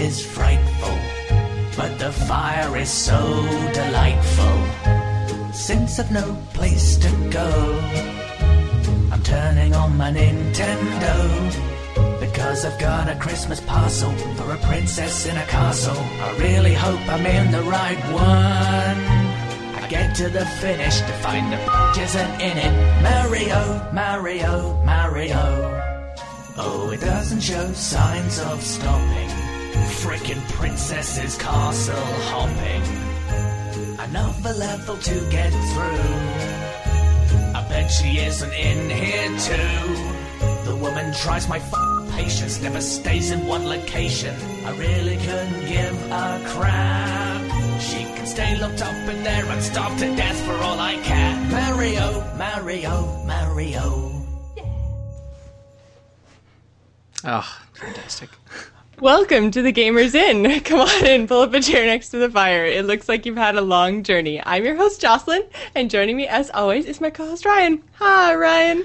is frightful, but the fire is so delightful. Since I've no place to go, I'm turning on my Nintendo, because I've got a Christmas parcel for a princess in a castle. I really hope I'm in the right one. I get to the finish to find the isn't in it. Mario, Mario, Mario. Oh, it doesn't show signs of stopping. Frickin' princess's castle hopping. Another level to get through. I bet she isn't in here too. The woman tries my patience, never stays in one location. I really couldn't give a crap. She can stay locked up in there and starve to death for all I care. Mario, Mario, Mario. Oh, fantastic. Welcome to the Gamers Inn. Come on in, pull up a chair next to the fire. It looks like you've had a long journey. I'm your host, Jocelyn, and joining me, as always, is my co-host, Ryan. Hi, Ryan.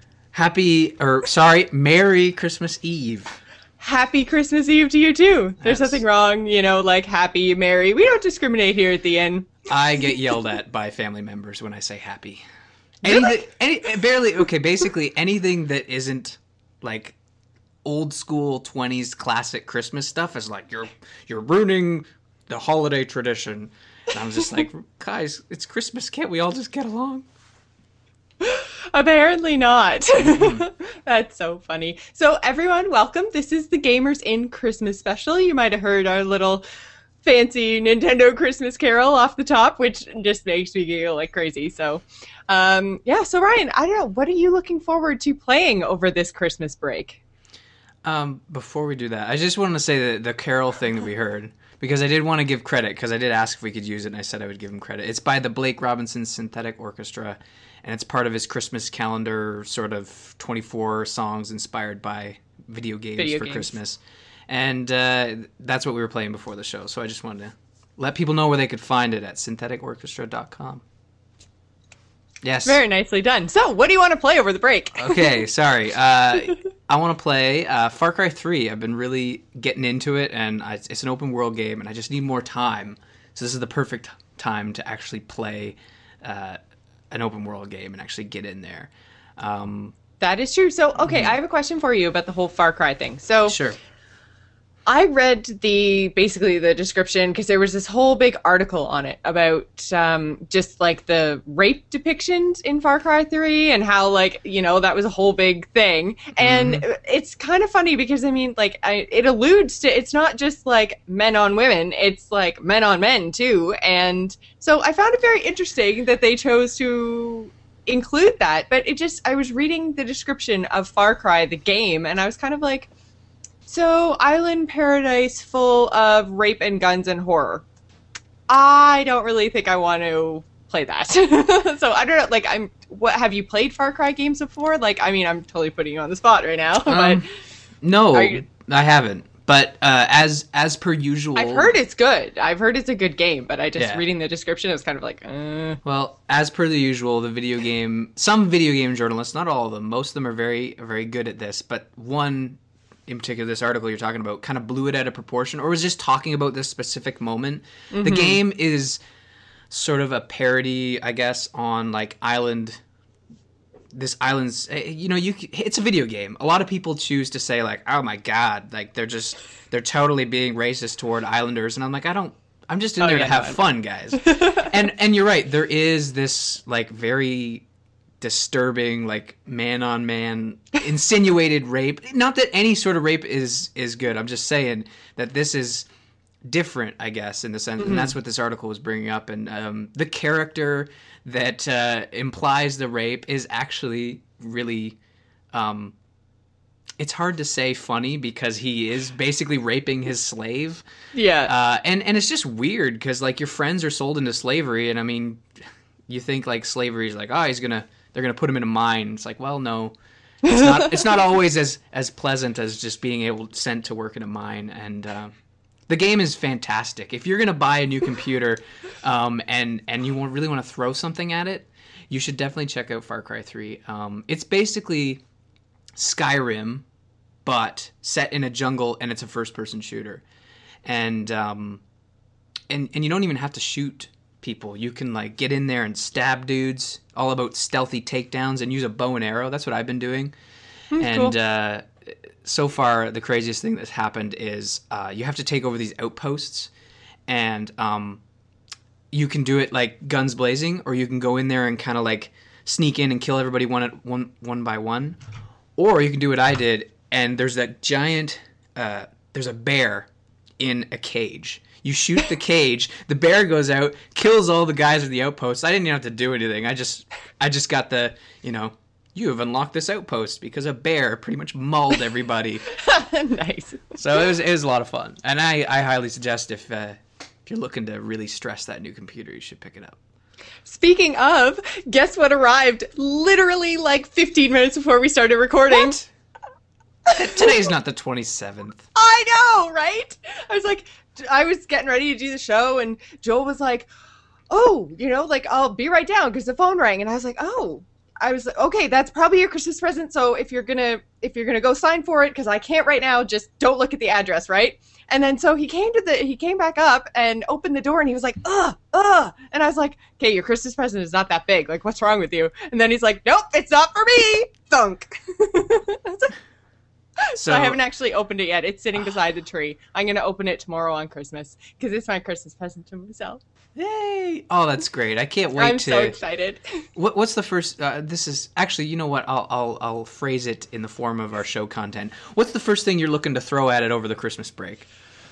Merry Christmas Eve. Happy Christmas Eve to you, too. There's Yes. nothing wrong, like happy, merry. We don't discriminate here at the inn. I get yelled at by family members when I say happy. Really? Basically anything that isn't, like, old school 20s classic Christmas stuff is like, you're ruining the holiday tradition. And I'm just like, guys, it's Christmas. Can't we all just get along? Apparently not. That's so funny. So everyone, welcome. This is the Gamers Inn Christmas special. You might have heard our little fancy Nintendo Christmas carol off the top, which just makes me giggle like crazy. So, so Ryan, I don't know, what are you looking forward to playing over this Christmas break? Before we do that, I just wanted to say that the carol thing that we heard, because I did want to give credit, because I did ask if we could use it, and I said I would give him credit. It's by the Blake Robinson Synthetic Orchestra, and it's part of his Christmas calendar, sort of 24 songs inspired by video games for Christmas. And that's what we were playing before the show, so I just wanted to let people know where they could find it at syntheticorchestra.com. Yes. Very nicely done. So, what do you want to play over the break? Okay, sorry. I want to play Far Cry 3. I've been really getting into it, and it's an open world game, and I just need more time. So this is the perfect time to actually play an open world game and actually get in there. That is true. So, okay, I have a question for you about the whole Far Cry thing. So, Sure. I read basically the description because there was this whole big article on it about just like the rape depictions in Far Cry 3 and how that was a whole big thing. And it's kind of funny because it alludes to, it's not just like men on women, it's like men on men too. And so I found it very interesting that they chose to include that. But I was reading the description of Far Cry, the game, and I was kind of like, so, island paradise full of rape and guns and horror. I don't really think I want to play that. So, I don't know, have you played Far Cry games before? I'm totally putting you on the spot right now. But no, I haven't. But as per usual... I've heard it's good. I've heard it's a good game, but reading the description, it was kind of like, Well, as per the usual, some video game journalists, not all of them, most of them are very, very good at this, but one... in particular, this article you're talking about kind of blew it out of proportion, or was just talking about this specific moment. The game is sort of a parody, I guess, on like it's a video game. A lot of people choose to say like, oh my God, like they're totally being racist toward islanders. And I'm like, I'm just in there to have fun, guys. and you're right. There is this like very disturbing, like man-on-man insinuated rape. Not that any sort of rape is good. I'm just saying that this is different, I guess, in the sense, and that's what this article was bringing up. And the character that implies the rape is actually really, it's hard to say funny because he is basically raping his slave. Yeah. And it's just weird because like your friends are sold into slavery, and I mean, you think like slavery is like, oh, they're gonna put him in a mine. It's like, well, no, it's not always as pleasant as just being sent to work in a mine. And the game is fantastic. If you're gonna buy a new computer, and you really want to throw something at it, you should definitely check out Far Cry 3. It's basically Skyrim, but set in a jungle, and it's a first-person shooter. and you don't even have to shoot people. You can like get in there and stab dudes. All about stealthy takedowns and use a bow and arrow. That's what I've been doing. And cool. So far, the craziest thing that's happened is you have to take over these outposts, and you can do it like guns blazing, or you can go in there and kind of like sneak in and kill everybody one by one, or you can do what I did. And there's that giant, there's a bear in a cage. You shoot the cage, the bear goes out, kills all the guys at the outpost. I didn't even have to do anything. I just got the, you have unlocked this outpost because a bear pretty much mauled everybody. Nice. So it was a lot of fun. And I highly suggest if you're looking to really stress that new computer, you should pick it up. Speaking of, guess what arrived literally like 15 minutes before we started recording? What? Today's not the 27th. I know, right? I was getting ready to do the show, and Joel was like, oh, I'll be right down because the phone rang. And I was like, okay, that's probably your Christmas present. So if you're gonna go sign for it, because I can't right now, just don't look at the address, right? And then so he came back up and opened the door, and he was like, and I was like, okay, your Christmas present is not that big. Like, what's wrong with you? And then he's like, nope, it's not for me. Thunk. So I haven't actually opened it yet. It's sitting beside the tree. I'm going to open it tomorrow on Christmas because it's my Christmas present to myself. Yay! Oh, that's great. I can't wait I'm so excited. What's the first this is actually, you know what? I'll phrase it in the form of our show content. What's the first thing you're looking to throw at it over the Christmas break?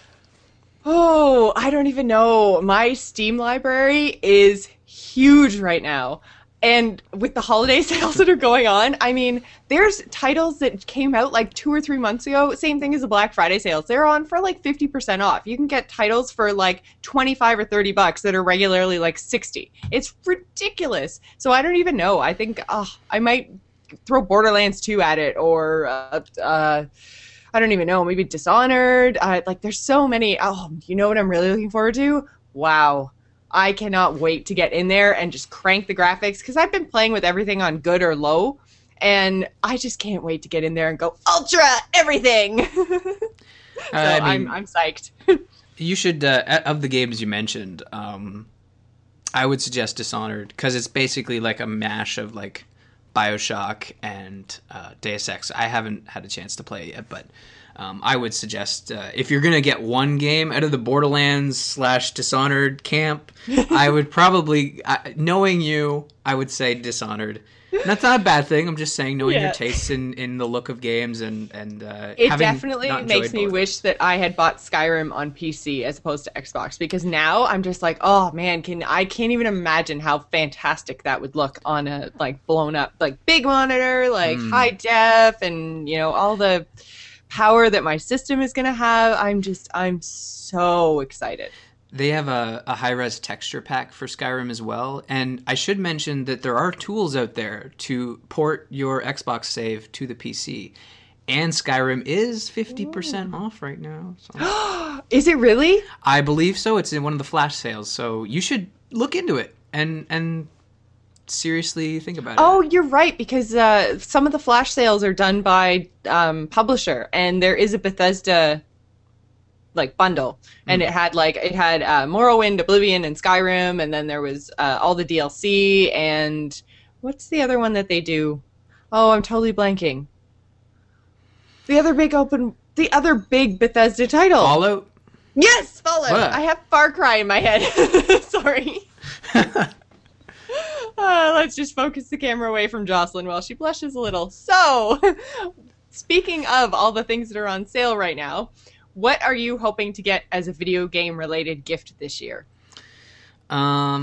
Oh, I don't even know. My Steam library is huge right now. And with the holiday sales that are going on, I mean, there's titles that came out like 2 or 3 months ago. Same thing as the Black Friday sales. They're on for like 50% off. You can get titles for like 25 or 30 bucks that are regularly like 60. It's ridiculous. So I don't even know. I think I might throw Borderlands 2 at it, or I don't even know, maybe Dishonored. There's so many. Oh, you know what I'm really looking forward to? WoW. I cannot wait to get in there and just crank the graphics, because I've been playing with everything on good or low, and I just can't wait to get in there and go ultra everything. I'm psyched. You should, of the games you mentioned, I would suggest Dishonored, because it's basically like a mash of like BioShock and Deus Ex. I haven't had a chance to play it yet, but I would suggest if you're going to get one game out of the Borderlands / Dishonored camp, I would probably, knowing you, I would say Dishonored. And that's not a bad thing. I'm just saying, knowing your tastes in the look of games and it definitely makes me wish that I had bought Skyrim on PC as opposed to Xbox, because now I'm just like, oh man, I can't even imagine how fantastic that would look on a like blown up like big monitor, like high def, and all the power that my system is going to have. I'm so excited. They have a high-res texture pack for Skyrim as well, and I should mention that there are tools out there to port your Xbox save to the PC, and Skyrim is 50% off right now. So. Is it really? I believe so. It's in one of the flash sales, so you should look into it and seriously think about it. Oh, you're right, because some of the flash sales are done by publisher, and there is a Bethesda like bundle, and it had Morrowind, Oblivion, and Skyrim, and then there was all the DLC, and what's the other one that they do? Oh, I'm totally blanking. The other big Bethesda title. Fallout? Yes, Fallout. What? I have Far Cry in my head. Sorry. Let's just focus the camera away from Jocelyn while she blushes a little. So, speaking of all the things that are on sale right now, what are you hoping to get as a video game related gift this year? For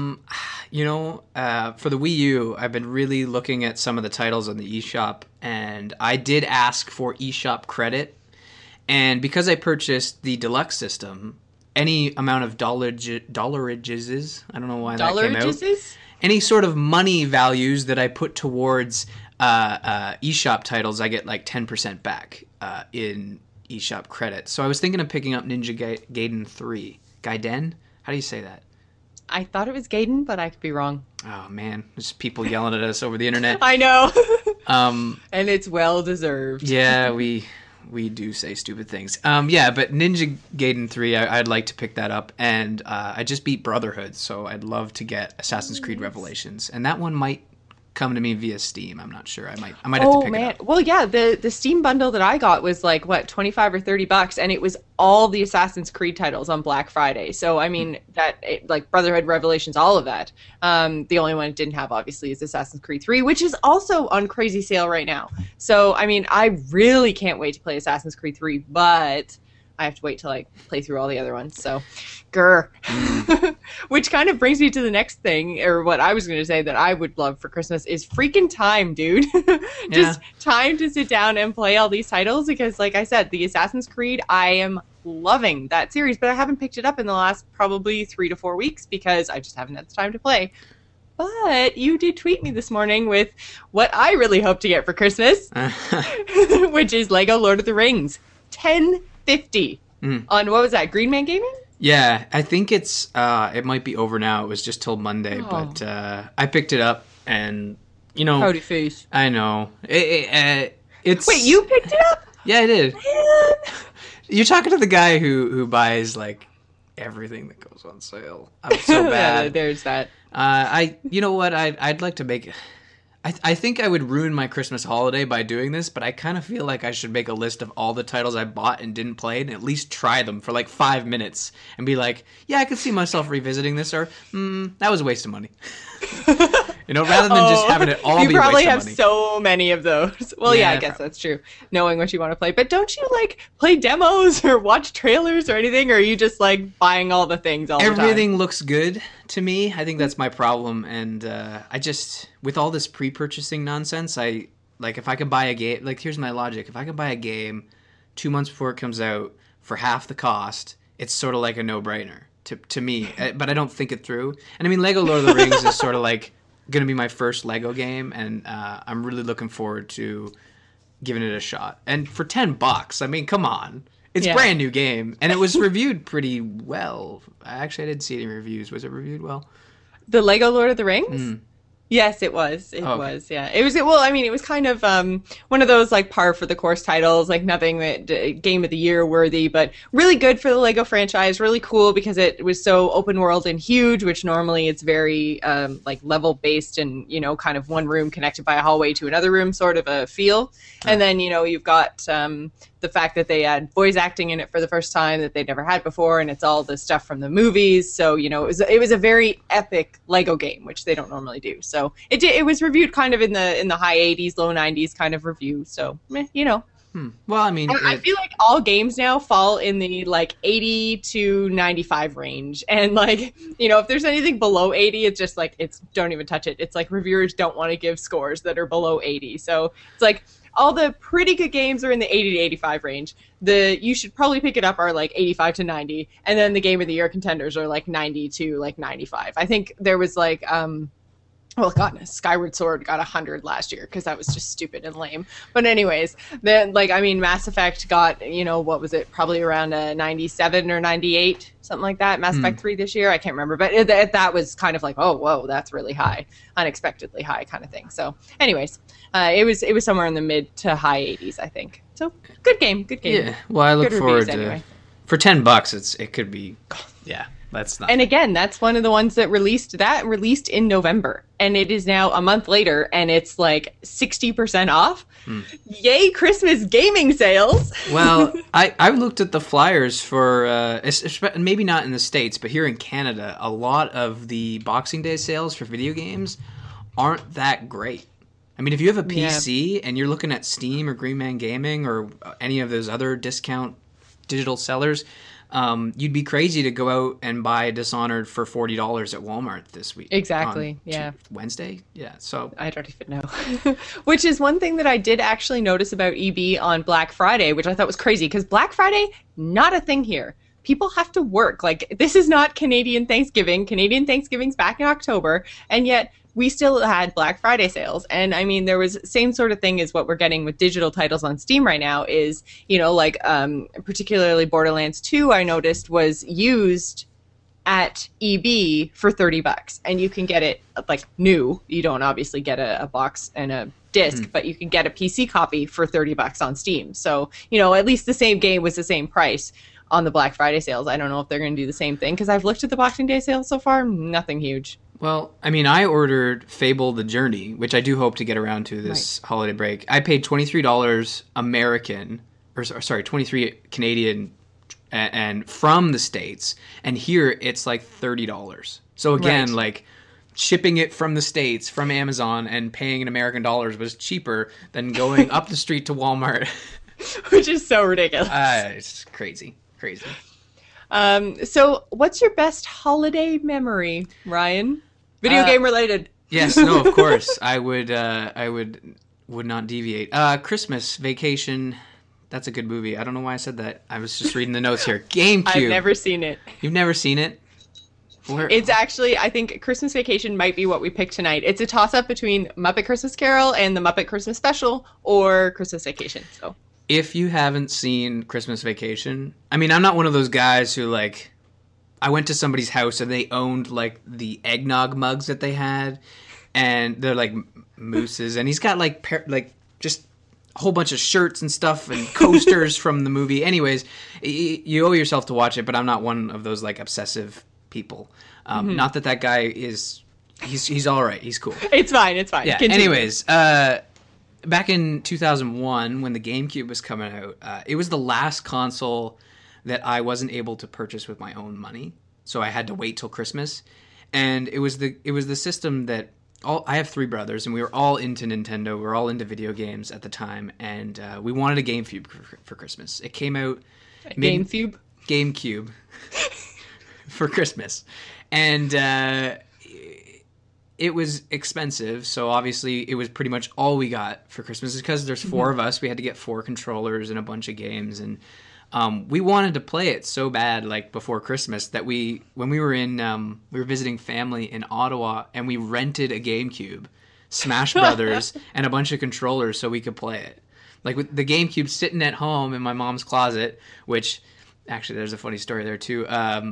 the Wii U, I've been really looking at some of the titles on the eShop, and I did ask for eShop credit. And because I purchased the deluxe system, any amount of dollarages, I don't know why that came out. Any sort of money values that I put towards eShop titles, I get like 10% back in eShop credit. So I was thinking of picking up Ninja Gaiden 3. Gaiden? How do you say that? I thought it was Gaiden, but I could be wrong. Oh man, there's people yelling at us over the internet. I know. And it's well deserved. Yeah, we we do say stupid things. Yeah, but Ninja Gaiden 3, I'd like to pick that up, and I just beat Brotherhood, so I'd love to get Assassin's Creed Revelations, and that one might come to me via Steam. I'm not sure. I might have to pick it up. Well, yeah, the Steam bundle that I got was like what, 25 or $30, and it was all the Assassin's Creed titles on Black Friday. So I mean like Brotherhood, Revelations, all of that. The only one it didn't have obviously is Assassin's Creed 3, which is also on crazy sale right now. So I mean, I really can't wait to play Assassin's Creed 3, but I have to wait till I play through all the other ones. So, grr. Which kind of brings me to the next thing, or what I was going to say that I would love for Christmas is freaking time, dude. Just time to sit down and play all these titles because, like I said, the Assassin's Creed, I am loving that series, but I haven't picked it up in the last probably 3 to 4 weeks because I just haven't had the time to play. But you did tweet me this morning with what I really hope to get for Christmas, which is Lego Lord of the Rings. $10.50 on, what was that, Green Man Gaming? Yeah, I think it's it might be over now. It was just till Monday, but I picked it up, and you know, howdy face. I know it's. Wait, you picked it up? Yeah, I did. Man. You're talking to the guy who buys like everything that goes on sale. I'm so bad. Yeah, there's that. You know what? I'd like to make. I think I would ruin my Christmas holiday by doing this, but I kind of feel like I should make a list of all the titles I bought and didn't play and at least try them for like 5 minutes and be like, yeah, I could see myself revisiting this, or that was a waste of money. You know, rather than just having it all be a waste of money. You probably have so many of those. Well, yeah, I guess that's true. Knowing what you want to play. But don't you, like, play demos or watch trailers or anything? Or are you just, like, buying all the things all the time? Everything looks good to me. I think that's my problem. And I just, with all this pre-purchasing nonsense, if I could buy a game, like, here's my logic. If I could buy a game 2 months before it comes out for half the cost, it's sort of like a no-brainer to me. But I don't think it through. And I mean, Lego Lord of the Rings is sort of like going to be my first Lego game, and I'm really looking forward to giving it a shot. And for $10, I mean, come on. It's a brand new game, and it was reviewed pretty well. Actually, I didn't see any reviews. Was it reviewed well? The Lego Lord of the Rings? Yes, it was. It was, yeah. It was, well, I mean, it was kind of one of those, like, par for the course titles, like, nothing that Game of the Year worthy, but really good for the Lego franchise, really cool because it was so open world and huge, which normally it's very, like, level-based and, you know, kind of one room connected by a hallway to another room sort of a feel. And then, you know, you've got the fact that they had voice acting in it for the first time that they'd never had before, and it's all the stuff from the movies. So, you know, it was a very epic Lego game, which they don't normally do. So it was reviewed kind of in the high 80s, low 90s kind of review. So, you know. Well, I mean, I feel like all games now fall in the like 80 to 95 range, and like, you know, if there's anything below 80, it's just like, it's don't even touch it. It's like reviewers don't want to give scores that are below 80. So it's like all the pretty good games are in the 80 to 85 range. You should probably pick it up are like 85 to 90, and then the Game of the Year contenders are like 90 to like 95. I think there was like well, God, Skyward Sword got 100 last year because that was just stupid and lame. But anyways, then, like, I mean, Mass Effect got, you know, what was it? Probably around a 97 or 98, something like that. Mass Effect 3 this year, I can't remember. But that was kind of like, oh, whoa, that's really high. Unexpectedly high kind of thing. So anyways, it was somewhere in the mid to high 80s, I think. So good game. Yeah, well, I look forward to anyway. For $10, it could be, yeah. That's not. And again, that's one of the ones that released in November, and it is now a month later, and it's like 60% off. Yay, Christmas gaming sales! Well, I looked at the flyers for maybe not in the States, but here in Canada, a lot of the Boxing Day sales for video games aren't that great. I mean, if you have a PC and you're looking at Steam or Green Man Gaming or any of those other discount digital sellers, you'd be crazy to go out and buy Dishonored for $40 at Walmart this week. Exactly. Wednesday. Yeah. So I don't even know. Which is one thing that I did actually notice about EB on Black Friday, which I thought was crazy because Black Friday, not a thing here. People have to work. Like, this is not Canadian Thanksgiving. Canadian Thanksgiving's back in October, and yet we still had Black Friday sales. And I mean, there was same sort of thing as what we're getting with digital titles on Steam right now is, you know, like particularly Borderlands 2, I noticed was used at EB for $30, and you can get it like new. You don't obviously get a box and a disc, but you can get a PC copy for $30 on Steam. So, at least the same game was the same price on the Black Friday sales. I don't know if they're going to do the same thing, because I've looked at the Boxing Day sales so far, nothing huge. Well, I mean, I ordered Fable The Journey, which I do hope to get around to this holiday break. I paid $23 American, or sorry, 23 Canadian, and from the States, and here it's like $30. So again, like shipping it from the States, from Amazon, and paying in American dollars was cheaper than going up the street to Walmart. Which is so ridiculous. It's crazy. So what's your best holiday memory, Ryan? Video game related. Yes, no, of course. I would not deviate. Christmas Vacation. That's a good movie. I don't know why I said that. I was just reading the notes here. GameCube. I've never seen it. You've never seen it? It's actually, I think Christmas Vacation might be what we picked tonight. It's a toss-up between Muppet Christmas Carol and the Muppet Christmas Special, or Christmas Vacation. So, if you haven't seen Christmas Vacation, I mean, I'm not one of those guys who, like, I went to somebody's house and they owned, like, the eggnog mugs that they had, and they're, like, mooses, and he's got, like, just a whole bunch of shirts and stuff and coasters from the movie. Anyways, you owe yourself to watch it, but I'm not one of those, like, obsessive people. Not that guy is... He's all right. He's cool. It's fine. Yeah. Continue. Anyways, back in 2001, when the GameCube was coming out, it was the last console that I wasn't able to purchase with my own money, so I had to wait till Christmas. And it was the system that I have three brothers, and we were all into Nintendo. We were all into video games at the time, and we wanted a GameCube for Christmas. It came out GameCube for Christmas, and it was expensive, so obviously it was pretty much all we got for Christmas. Because there's four of us, we had to get 4 controllers and a bunch of games, and we wanted to play it so bad, like, before Christmas, that when we were visiting family in Ottawa, and we rented a GameCube, Smash Brothers, and a bunch of controllers so we could play it. Like, with the GameCube sitting at home in my mom's closet, which, actually, there's a funny story there, too.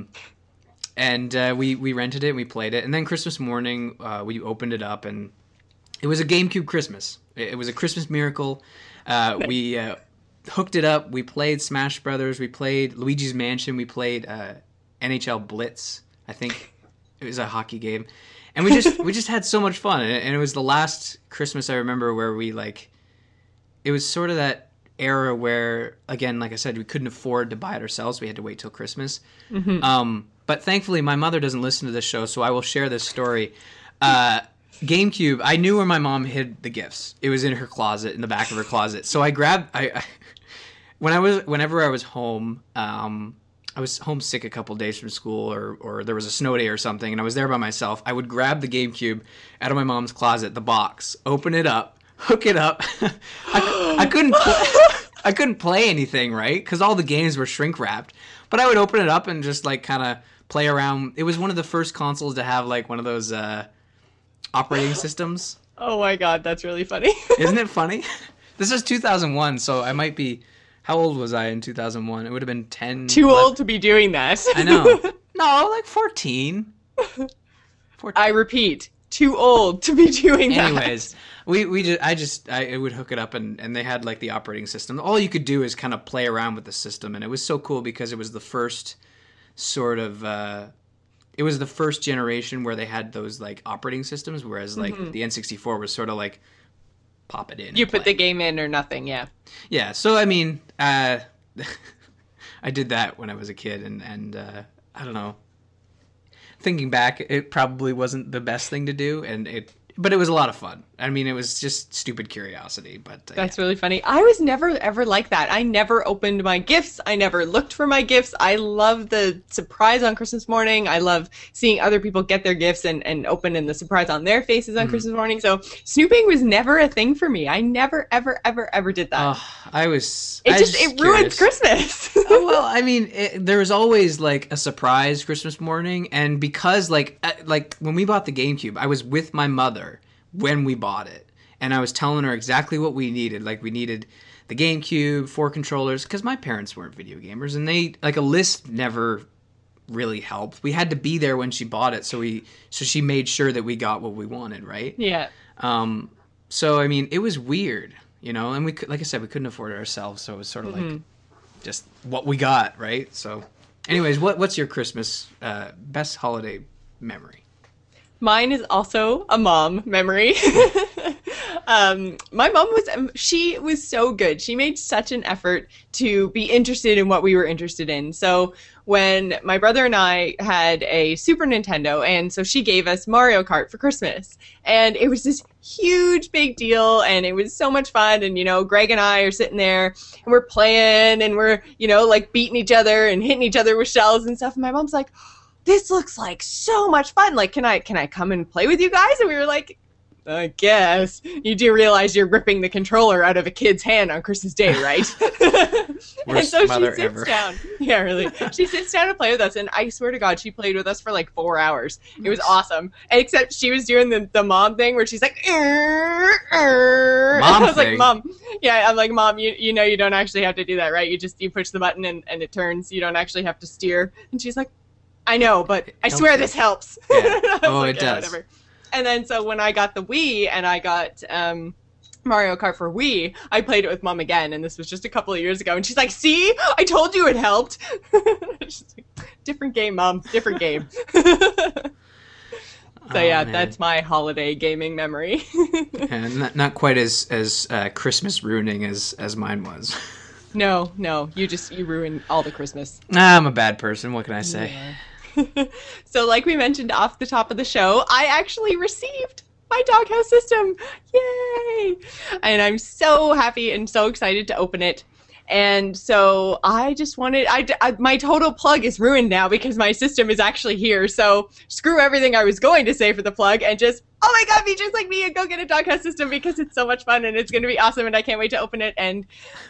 And we rented it, and we played it. And then Christmas morning, we opened it up, and it was a GameCube Christmas. It was a Christmas miracle. We hooked it up. We played Smash Brothers. We played Luigi's Mansion. We played NHL Blitz. I think it was a hockey game. And we just had so much fun. And it was the last Christmas I remember where we, like... It was sort of that era where, again, like I said, we couldn't afford to buy it ourselves. We had to wait till Christmas. But thankfully, my mother doesn't listen to this show, so I will share this story. GameCube, I knew where my mom hid the gifts. It was in her closet, in the back of her closet. So I grabbed... Whenever I was home, I was homesick a couple days from school, or there was a snow day or something, and I was there by myself. I would grab the GameCube out of my mom's closet, the box, open it up, hook it up. I couldn't play anything, right? Because all the games were shrink wrapped. But I would open it up and just, like, kind of play around. It was one of the first consoles to have, like, one of those operating systems. Oh my god, that's really funny. Isn't it funny? This is 2001, so I might be... How old was I in 2001? It would have been 10... Too old to be doing that. I know. No, like 14. I repeat, too old to be doing that. Anyways, I would hook it up, and they had, like, the operating system. All you could do is kind of play around with the system, and it was so cool because it was the first sort of... it was the first generation where they had those, like, operating systems, whereas, like, the N64 was sort of like... Pop it in. You put the game in or nothing, yeah. Yeah, so I mean, I did that when I was a kid, and I don't know. Thinking back, it probably wasn't the best thing to do, but it was a lot of fun. I mean, it was just stupid curiosity, but... That's really funny. I was never, ever like that. I never opened my gifts. I never looked for my gifts. I love the surprise on Christmas morning. I love seeing other people get their gifts and open and the surprise on their faces on Christmas morning. So snooping was never a thing for me. I never, ever, ever, ever did that. It ruins Christmas. Well, I mean, there was always, like, a surprise Christmas morning, and because, like when we bought the GameCube, I was with my mother when we bought it, and I was telling her exactly what we needed. Like, we needed the GameCube, 4 controllers, because my parents weren't video gamers, and they, like, a list never really helped. We had to be there when she bought it, so she made sure that we got what we wanted, right? Yeah. So I mean, it was weird, you know, and like I said, we couldn't afford it ourselves, so it was sort of like just what we got, right? So, anyways, what's your Christmas best holiday memory? Mine is also a mom memory. My mom she was so good. She made such an effort to be interested in what we were interested in. So when my brother and I had a Super Nintendo, and so she gave us Mario Kart for Christmas. And it was this huge big deal, and it was so much fun. And, you know, Greg and I are sitting there, and we're playing, and we're, you know, like beating each other and hitting each other with shells and stuff. And my mom's like, this looks like so much fun. Like, can I come and play with you guys? And we were like, I guess. You do realize you're ripping the controller out of a kid's hand on Christmas Day, right? And so she sits down. Yeah, really. She sits down to play with us, and I swear to God, she played with us for like 4 hours. It was awesome. Except she was doing the mom thing where she's like, I was like, Mom. Yeah, I'm like, Mom, you know you don't actually have to do that, right? You push the button and it turns. You don't actually have to steer. And she's like, I know, but I swear this helps. Yeah. Oh, like, it does. Whatever. And then so when I got the Wii and I got Mario Kart for Wii, I played it with Mom again, and this was just a couple of years ago. And she's like, see? I told you it helped. She's like, different game, Mom. Different game. So yeah, that's my holiday gaming memory. And not quite as Christmas ruining as mine was. No, you ruin all the Christmas. I'm a bad person. What can I say? Yeah. So like we mentioned off the top of the show, I actually received my Doghouse system. Yay! And I'm so happy and so excited to open it. And so I just wanted, my total plug is ruined now because my system is actually here. So screw everything I was going to say for the plug and just, oh my God, be just like me and go get a Doghouse system because it's so much fun and it's going to be awesome and I can't wait to open it. And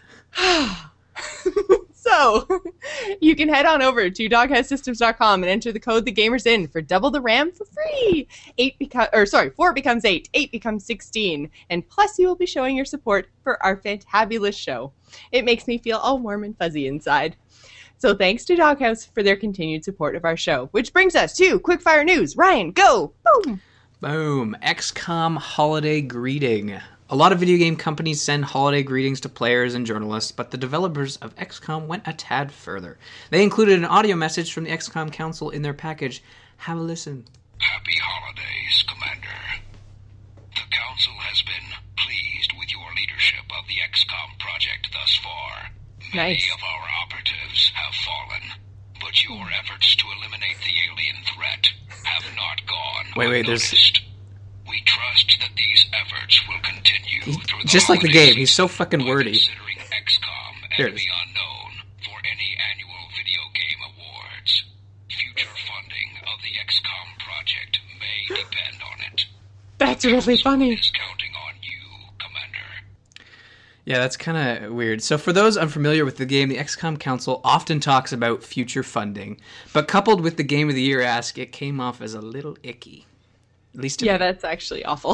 so you can head on over to doghousesystems.com and enter the code TheGamersIn for double the RAM for free. 4 becomes 8, 8 becomes 16, and plus you will be showing your support for our fantabulous show. It makes me feel all warm and fuzzy inside. So thanks to Doghouse for their continued support of our show, which brings us to Quickfire News. Ryan, go! Boom! Boom. XCOM holiday greeting. A lot of video game companies send holiday greetings to players and journalists, but the developers of XCOM went a tad further. They included an audio message from the XCOM Council in their package. Have a listen. Happy holidays, Commander. The Council has been pleased with your leadership of the XCOM project thus far. Nice. Many of our operatives have fallen, but your efforts to eliminate the alien threat have not gone unnoticed. We trust that these efforts will continue through the just like the game. He's so fucking wordy. Considering XCOM Enemy Unknown for any annual video game awards. Future funding of the XCOM project may depend on it. That's really funny. Is counting on you, Commander. Yeah, that's kind of weird. So for those unfamiliar with the game, the XCOM Council often talks about future funding, but coupled with the Game of the Year ask, it came off as a little icky. At least to me. That's actually awful.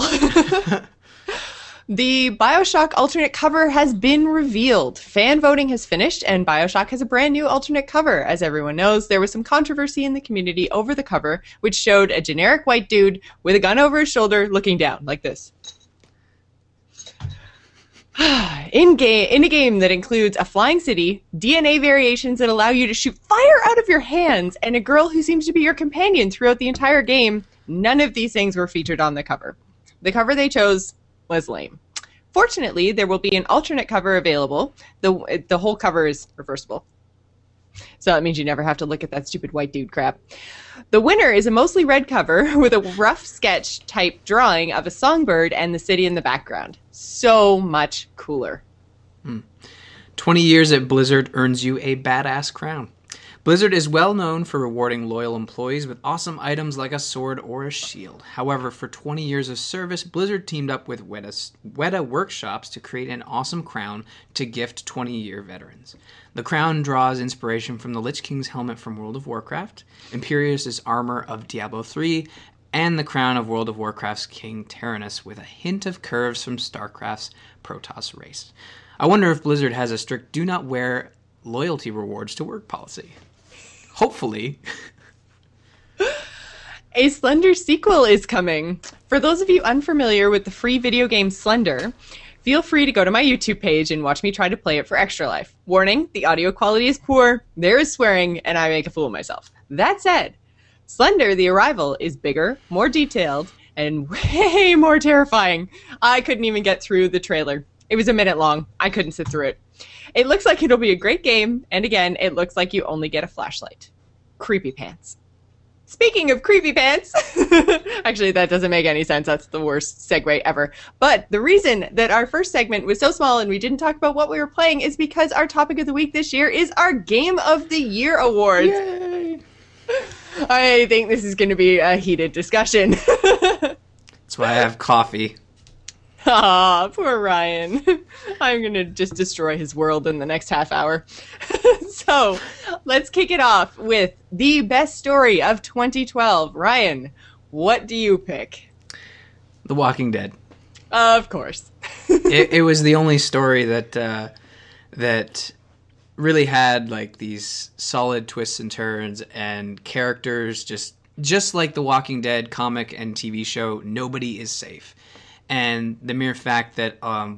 The BioShock alternate cover has been revealed. Fan voting has finished, and BioShock has a brand new alternate cover. As everyone knows, there was some controversy in the community over the cover, which showed a generic white dude with a gun over his shoulder looking down, like this. In a game that includes a flying city, DNA variations that allow you to shoot fire out of your hands, and a girl who seems to be your companion throughout the entire game, none of these things were featured on the cover. The cover they chose was lame. Fortunately, there will be an alternate cover available. The whole cover is reversible. So that means you never have to look at that stupid white dude crap. The winner is a mostly red cover with a rough sketch type drawing of a songbird and the city in the background. So much cooler. 20 years at Blizzard earns you a badass crown. Blizzard is well known for rewarding loyal employees with awesome items like a sword or a shield. However, for 20 years of service, Blizzard teamed up with Weta Workshops to create an awesome crown to gift 20-year veterans. The crown draws inspiration from the Lich King's helmet from World of Warcraft, Imperius' armor of Diablo 3, and the crown of World of Warcraft's King Tyrannus with a hint of curves from StarCraft's Protoss race. I wonder if Blizzard has a strict do not wear loyalty rewards to work policy. Hopefully, A Slender sequel is coming. For those of you unfamiliar with the free video game Slender, feel free to go to my YouTube page and watch me try to play it for Extra Life. Warning, the audio quality is poor, there is swearing, and I make a fool of myself. That said, Slender: The Arrival is bigger, more detailed, and way more terrifying. I couldn't even get through the trailer. It was a minute long. I couldn't sit through it. It looks like it'll be a great game, and again, it looks like you only get a flashlight. Creepy pants. Speaking of creepy pants, actually that doesn't make any sense. That's the worst segue ever. But the reason that our first segment was so small and we didn't talk about what we were playing is because our topic of the week this year is our Game of the Year awards. Yay! I think this is going to be a heated discussion. That's why I have coffee. Ah, poor Ryan. I'm going to just destroy his world in the next half hour. So, let's kick it off with the best story of 2012. Ryan, what do you pick? The Walking Dead. Of course. It was the only story that really had like these solid twists and turns and characters just like the Walking Dead comic and TV show. Nobody is safe. And the mere fact that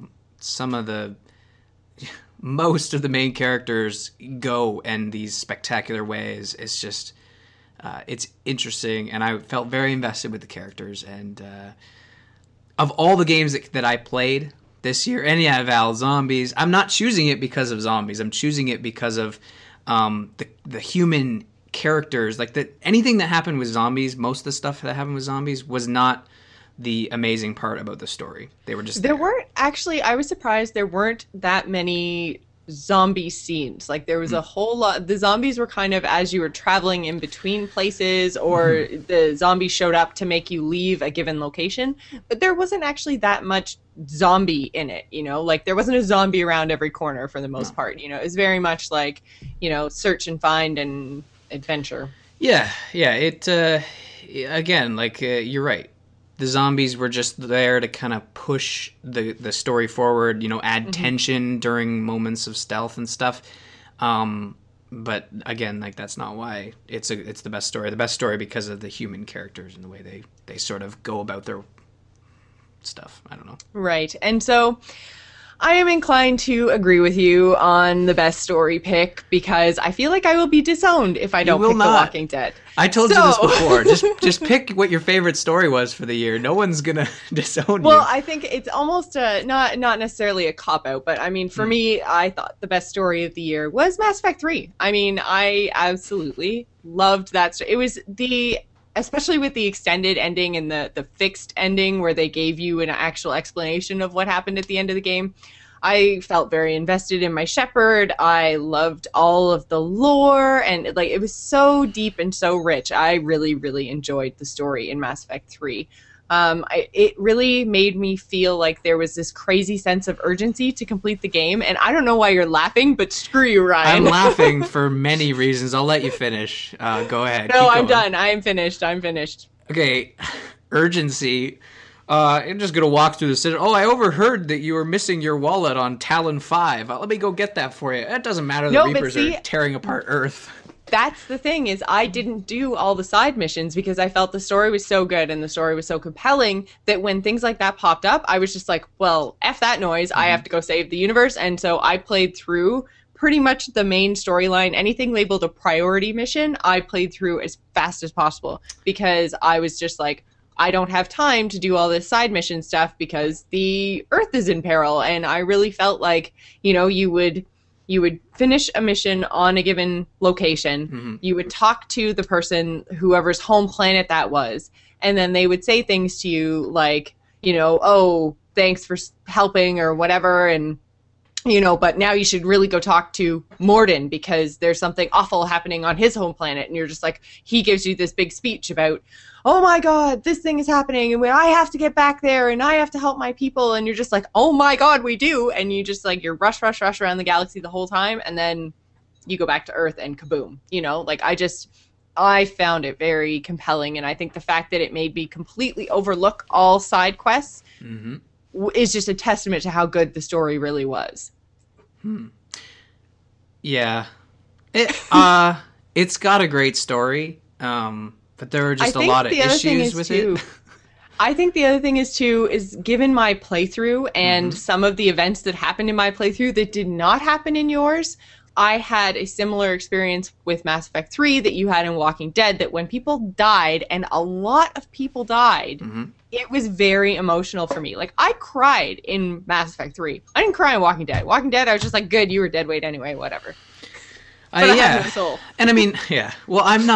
most of the main characters go in these spectacular ways is just, it's interesting. And I felt very invested with the characters. And of all the games that I played this year, and yeah, Val, zombies, I'm not choosing it because of zombies. I'm choosing it because of the human characters. Like anything that happened with zombies, most of the stuff that happened with zombies was not the amazing part about the story. They were just there. Weren't actually, I was surprised there weren't that many zombie scenes. Like there was a whole lot. The zombies were kind of as you were traveling in between places, or the zombies showed up to make you leave a given location. But there wasn't actually that much zombie in it, you know? Like there wasn't a zombie around every corner for the most part, you know? It was very much like, you know, search and find and adventure. Yeah. It, again, like you're right. The zombies were just there to kind of push the story forward, you know, add tension during moments of stealth and stuff. But again, like that's not why it's the best story. The best story because of the human characters and the way they sort of go about their stuff. I don't know. Right. And so I am inclined to agree with you on the best story pick because I feel like I will be disowned if I don't pick The Walking Dead. I told you this before. Just pick what your favorite story was for the year. No one's gonna disown you. Well, I think it's almost not necessarily a cop-out, but I mean, for me, I thought the best story of the year was Mass Effect 3. I mean, I absolutely loved that story. It was especially with the extended ending and the fixed ending where they gave you an actual explanation of what happened at the end of the game. I felt very invested in my Shepard. I loved all of the lore, and like it was so deep and so rich. I really, really enjoyed the story in Mass Effect 3. It really made me feel like there was this crazy sense of urgency to complete the game. And I don't know why you're laughing, but screw you, Ryan. I'm laughing for many reasons. I'll let you finish. Go ahead. No, I'm done. I am finished. I'm finished. Okay. Urgency. I'm just going to walk through the city. Oh, I overheard that you were missing your wallet on Talon 5. Let me go get that for you. It doesn't matter. The Reapers are tearing apart Earth. That's the thing is I didn't do all the side missions because I felt the story was so good and the story was so compelling that when things like that popped up, I was just like, well, F that noise. I have to go save the universe. And so I played through pretty much the main storyline. Anything labeled a priority mission, I played through as fast as possible because I was just like, I don't have time to do all this side mission stuff because the Earth is in peril. And I really felt like, you know, you would finish a mission on a given location. You would talk to the person, whoever's home planet that was, and then they would say things to you like, you know, oh, thanks for helping or whatever. And, you know, but now you should really go talk to Morden because there's something awful happening on his home planet. And you're just like, he gives you this big speech about, oh my God, this thing is happening and I have to get back there and I have to help my people. And you're just like, oh my God, we do. And you just like, you're rush around the galaxy the whole time. And then you go back to Earth and kaboom, you know, like I found it very compelling. And I think the fact that it made me completely overlook all side quests is just a testament to how good the story really was. Yeah. It's got a great story. But there are just a lot of issues with it. I think the other thing is given my playthrough and some of the events that happened in my playthrough that did not happen in yours, I had a similar experience with Mass Effect 3 that you had in Walking Dead, that when people died, and a lot of people died, it was very emotional for me. Like, I cried in Mass Effect 3. I didn't cry in Walking Dead. Walking Dead, I was just like, good, you were dead weight anyway, whatever. But I have no soul. And I mean, yeah. Well, I'm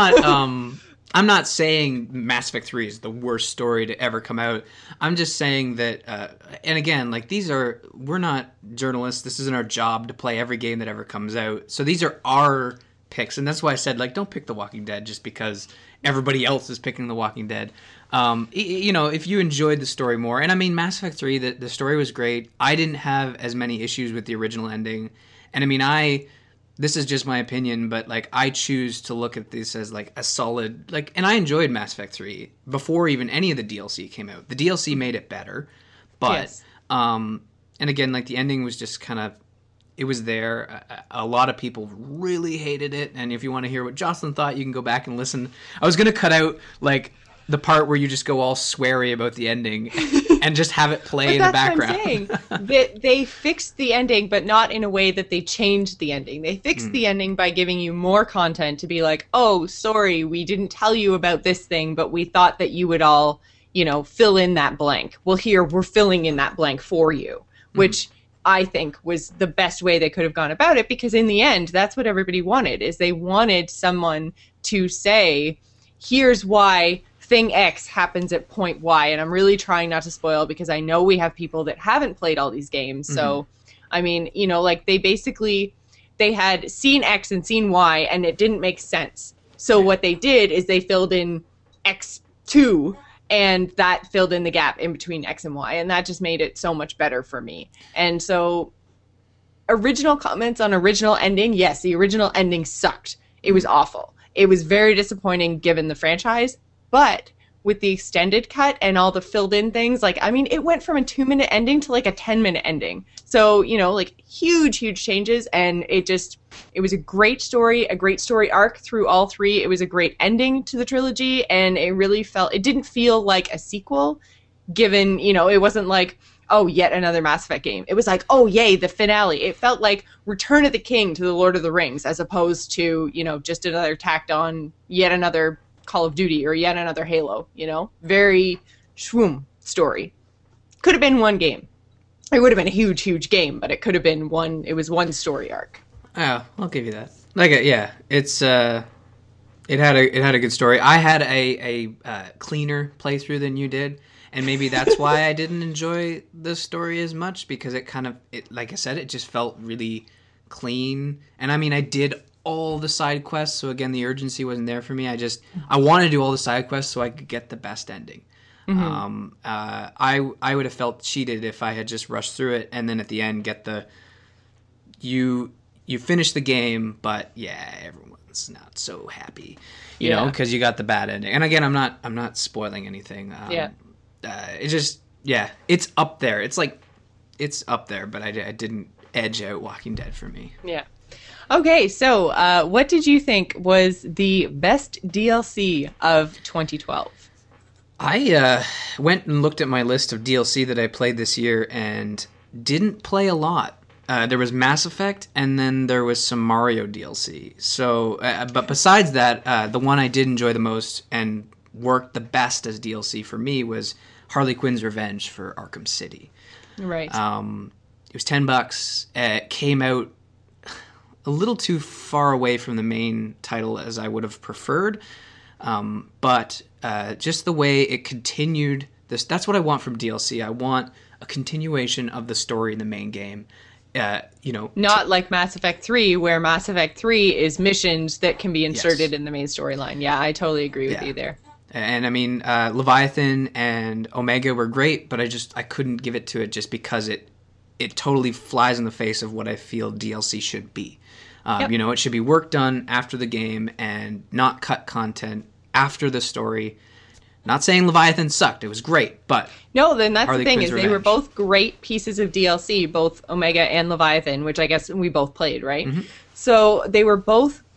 not saying Mass Effect 3 is the worst story to ever come out. I'm just saying that, and again, like, we're not journalists. This isn't our job to play every game that ever comes out. So these are our picks. And that's why I said, like, don't pick The Walking Dead just because everybody else is picking The Walking Dead. You know, if you enjoyed the story more, and I mean, Mass Effect 3, the story was great. I didn't have as many issues with the original ending. And I mean, this is just my opinion, but, like, I choose to look at this as, like, a solid, like, and I enjoyed Mass Effect 3 before even any of the DLC came out. The DLC made it better, but, yes. And again, like, the ending was just kind of, it was there. A lot of people really hated it, and if you want to hear what Jocelyn thought, you can go back and listen. I was going to cut out, like, the part where you just go all sweary about the ending and just have it play in the background. What I'm saying. They fixed the ending, but not in a way that they changed the ending. They fixed the ending by giving you more content to be like, oh, sorry, we didn't tell you about this thing, but we thought that you would all, you know, fill in that blank. Well, here, we're filling in that blank for you, which I think was the best way they could have gone about it, because in the end, that's what everybody wanted, is they wanted someone to say, here's why thing X happens at point Y, and I'm really trying not to spoil because I know we have people that haven't played all these games. So, I mean, you know, like, they had scene X and scene Y, and it didn't make sense. So what they did is they filled in X2, and that filled in the gap in between X and Y, and that just made it so much better for me. And so, original comments on original ending, yes, the original ending sucked. It was awful. It was very disappointing given the franchise. But with the extended cut and all the filled in things, like, I mean, it went from a 2-minute ending to like a 10-minute ending. So, you know, like, huge changes. And it was a great story arc through all three. It was a great ending to the trilogy. And it didn't feel like a sequel, given, you know, it wasn't like, oh, yet another Mass Effect game. It was like, oh, yay, the finale. It felt like Return of the King to the Lord of the Rings, as opposed to, you know, just another tacked on, yet another Call of Duty or yet another Halo, you know? Very shwoom story. Could have been one game. It would have been a huge game, but it could have been one story arc. Oh, I'll give you that. Like, yeah, it had a good story. I had a cleaner playthrough than you did, and maybe that's why I didn't enjoy the story as much, because it like I said, it just felt really clean. And I mean, I did all the side quests, so again, the urgency wasn't there for me. I wanted to do all the side quests so I could get the best ending. I would have felt cheated if I had just rushed through it and then at the end get you finish the game, but yeah, everyone's not so happy, you know, because you got the bad ending. And again, I'm not spoiling anything. It just, yeah, it's up there. It's like, it's up there, but I didn't edge out Walking Dead for me. Yeah. Okay, so what did you think was the best DLC of 2012? I went and looked at my list of DLC that I played this year and didn't play a lot. There was Mass Effect, and then there was some Mario DLC. So, but besides that, the one I did enjoy the most and worked the best as DLC for me was Harley Quinn's Revenge for Arkham City. Right. It was $10. It came out a little too far away from the main title as I would have preferred, but just the way it continued that's what I want from DLC. I want a continuation of the story in the main game. Not like Mass Effect 3, where Mass Effect 3 is missions that can be inserted in the main storyline. Yeah, I totally agree with you there. And I mean, Leviathan and Omega were great, but I couldn't give it to it just because it totally flies in the face of what I feel DLC should be. You know, it should be work done after the game and not cut content after the story. Not saying Leviathan sucked. It was great, but... No, then that's Harley the thing, Quinn's Revenge. They were both great pieces of DLC, both Omega and Leviathan, which I guess we both played, right? Mm-hmm. So they were both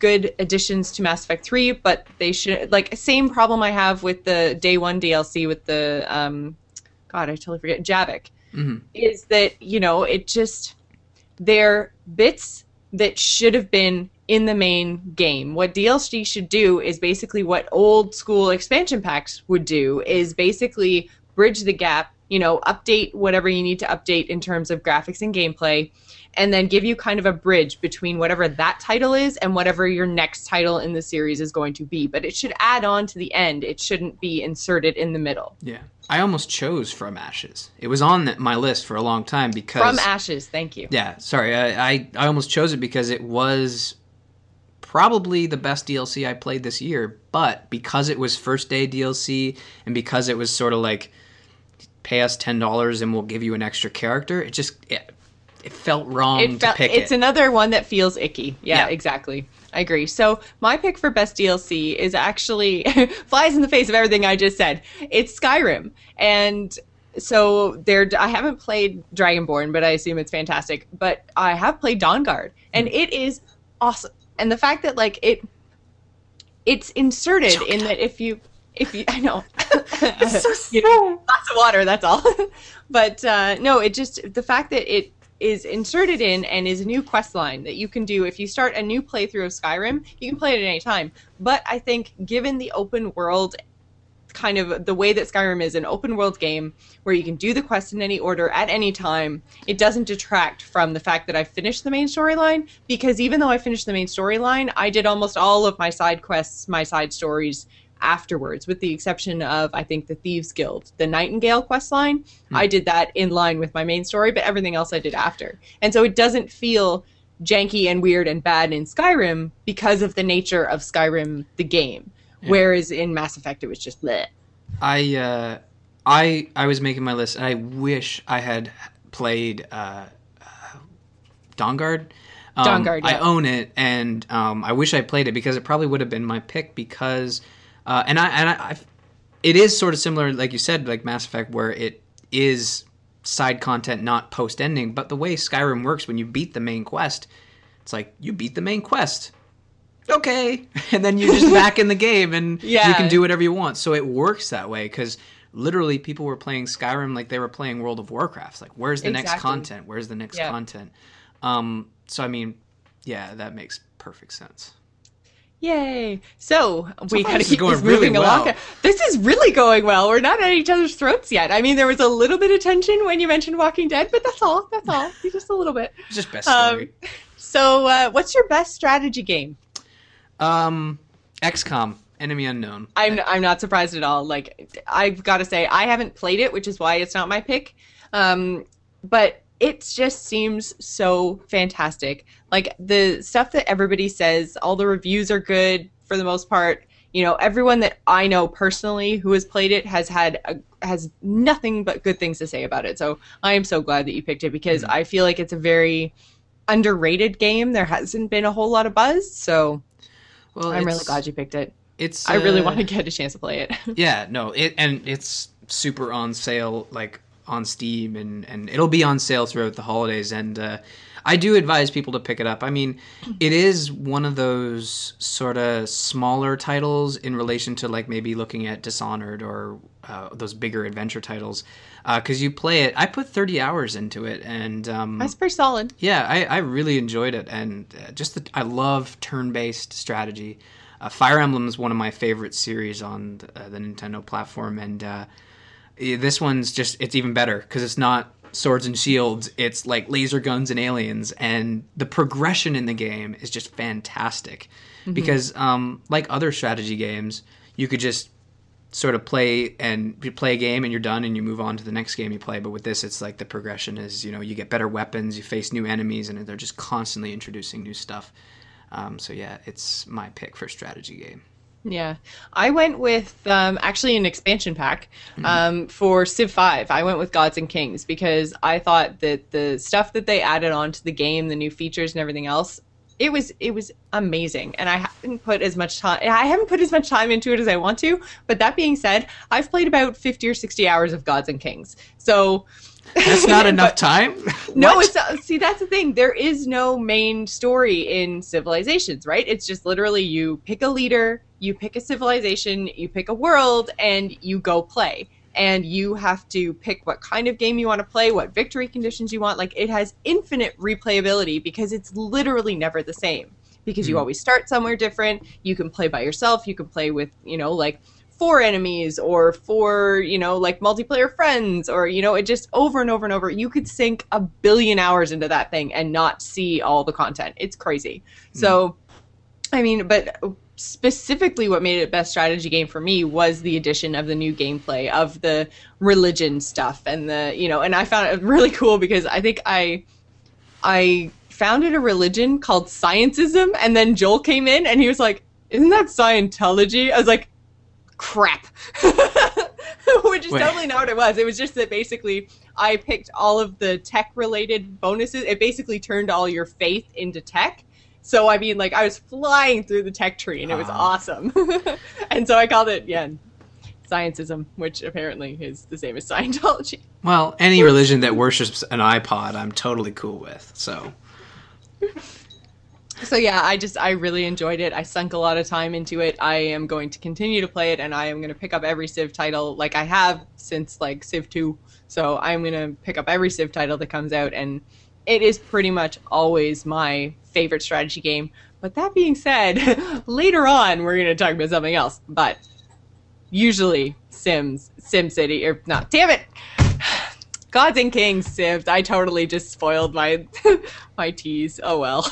good additions to Mass Effect 3, but they should, like, same problem I have with the Day 1 DLC with the, God, I totally forget, Javik, is that, you know, it just, they're bits that should have been in the main game. What DLC should do is basically what old school expansion packs would do, is basically bridge the gap, you know, update whatever you need to update in terms of graphics and gameplay, and then give you kind of a bridge between whatever that title is and whatever your next title in the series is going to be. But it should add on to the end. It shouldn't be inserted in the middle. Yeah. I almost chose From Ashes. It was on my list for a long time because... From Ashes, thank you. Yeah, sorry. I almost chose it because it was probably the best DLC I played this year. But because it was first day DLC and because it was sort of like, pay us $10 and we'll give you an extra character, it just... It felt wrong to pick it. It's another one that feels icky. Yeah, exactly. I agree. So my pick for best DLC is actually flies in the face of everything I just said. It's Skyrim. And so I haven't played Dragonborn, but I assume it's fantastic. But I have played Dawnguard, and it is awesome. And the fact that like it's inserted in that if you I know. It's so slow. Lots of water, that's all. But no, it just the fact that it is inserted in and is a new quest line that you can do. If you start a new playthrough of Skyrim, you can play it at any time. But I think given the open world, kind of the way that Skyrim is an open world game where you can do the quest in any order at any time, it doesn't detract from the fact that I finished the main storyline, because even though I finished the main storyline, I did almost all of my side quests, my side stories afterwards, with the exception of, I think, the Thieves Guild, the Nightingale quest line. I did that in line with my main story, but everything else I did after. And so it doesn't feel janky and weird and bad in Skyrim because of the nature of Skyrim, the game. Yeah. Whereas in Mass Effect, it was just bleh. I was making my list, and I wish I had played Dawnguard. Dawnguard, yeah. I own it, and I wish I played it because it probably would have been my pick because... it is sort of similar, like you said, like Mass Effect, where it is side content, not post-ending. But the way Skyrim works, when you beat the main quest, it's like, you beat the main quest. Okay. And then you're just back in the game, and you can do whatever you want. So it works that way, because literally people were playing Skyrim like they were playing World of Warcraft. It's like, where's the next content? Where's the next content? So, I mean, yeah, that makes perfect sense. Yay! So we gotta keep this moving along. This is really going well. We're not at each other's throats yet. I mean, there was a little bit of tension when you mentioned Walking Dead, but that's all. That's all. Just a little bit. Just best story. So, what's your best strategy game? XCOM, Enemy Unknown. I'm not surprised at all. Like, I've got to say, I haven't played it, which is why it's not my pick. But it just seems so fantastic. Like, the stuff that everybody says, all the reviews are good for the most part. You know, everyone that I know personally who has played it has nothing but good things to say about it. So I am so glad that you picked it, because I feel like it's a very underrated game. There hasn't been a whole lot of buzz, so I'm really glad you picked it. I really want to get a chance to play it. Yeah, no, it's super on sale, like on Steam, and it'll be on sale throughout the holidays, and I do advise people to pick it up. I mean, it is one of those sort of smaller titles in relation to, like, maybe looking at Dishonored or those bigger adventure titles, because you play it. I put 30 hours into it, and that's pretty solid. Yeah, I really enjoyed it, and I love turn-based strategy. Fire Emblem is one of my favorite series on the Nintendo platform, and this one's it's even better because it's not swords and shields. It's like laser guns and aliens, and the progression in the game is just fantastic. Because like other strategy games, you could just sort of play a game and you're done and you move on to the next game you play. But with this, it's like the progression is, you know, you get better weapons, you face new enemies, and they're just constantly introducing new stuff. So yeah, it's my pick for strategy game. Yeah, I went with actually an expansion pack for Civ 5. I went with Gods and Kings because I thought that the stuff that they added on to the game, the new features and everything else, it was amazing. And I haven't put as much time into it as I want to. But that being said, I've played about 50 or 60 hours of Gods and Kings. So That's not enough time? No, see, that's the thing. There is no main story in Civilizations, right? It's just literally you pick a leader, you pick a civilization, you pick a world, and you go play. And you have to pick what kind of game you want to play, what victory conditions you want. Like, it has infinite replayability because it's literally never the same. Because you always start somewhere different. You can play by yourself. You can play with, like 4 enemies or 4, like multiplayer friends or, it just over and over and over. You could sink 1 billion hours into that thing and not see all the content. It's crazy. So, I mean, but specifically what made it a best strategy game for me was the addition of the new gameplay, of the religion stuff and the, and I found it really cool because I think I founded a religion called Scientism, and then Joel came in and he was like, isn't that Scientology? I was like, crap. Which is totally not what it was. It was just that basically I picked all of the tech related bonuses. It basically turned all your faith into tech. So, I mean, like, I was flying through the tech tree, and it was awesome. And so I called it, Scientism, which apparently is the same as Scientology. Well, any religion that worships an iPod, I'm totally cool with, so. So, yeah, I really enjoyed it. I sunk a lot of time into it. I am going to continue to play it, and I am going to pick up every Civ title, like I have since, like, Civ 2. So I'm going to pick up every Civ title that comes out, and it is pretty much always my favorite strategy game. But that being said, later on we're going to talk about something else. But usually SimCity, or not, damn it, Gods and Kings Civ. I totally just spoiled my my tease. Oh well.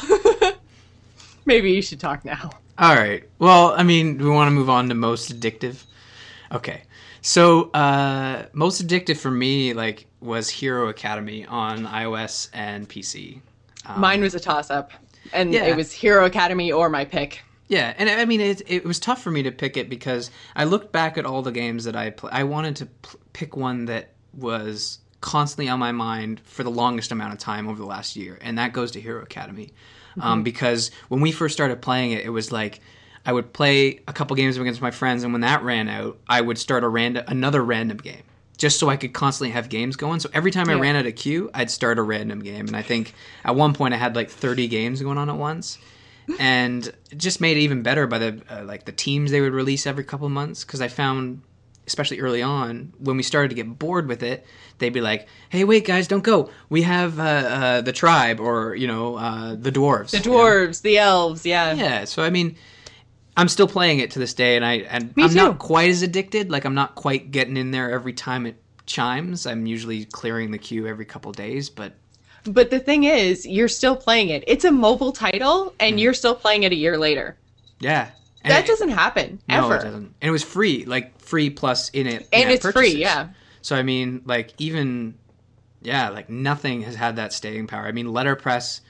Maybe you should talk now. All right. Well, I mean, we want to move on to most addictive. Okay. So, most addictive for me, like, was Hero Academy on iOS and PC. Mine was a toss-up, and it was Hero Academy or my pick. Yeah, and I mean, it was tough for me to pick it because I looked back at all the games that I wanted to pick one that was constantly on my mind for the longest amount of time over the last year, and that goes to Hero Academy. Because when we first started playing it, it was like I would play a couple games against my friends, and when that ran out, I would start another random game, just so I could constantly have games going. So every time I ran out of queue, I'd start a random game. And I think at one point I had like 30 games going on at once. And it just made it even better by the teams they would release every couple of months. Because I found, especially early on, when we started to get bored with it, they'd be like, hey, wait, guys, don't go. We have the tribe or, the dwarves. The dwarves, the elves, yeah. Yeah, so I mean, I'm still playing it to this day, and I'm not quite as addicted. Like, I'm not quite getting in there every time it chimes. I'm usually clearing the queue every couple days, but the thing is, you're still playing it. It's a mobile title, and you're still playing it a year later. Yeah. That doesn't happen, ever. No, it doesn't. And it was free, like, free plus in-app And it's purchases. free, yeah. So, I mean, like, even, like, nothing has had that staying power. I mean, Letterpress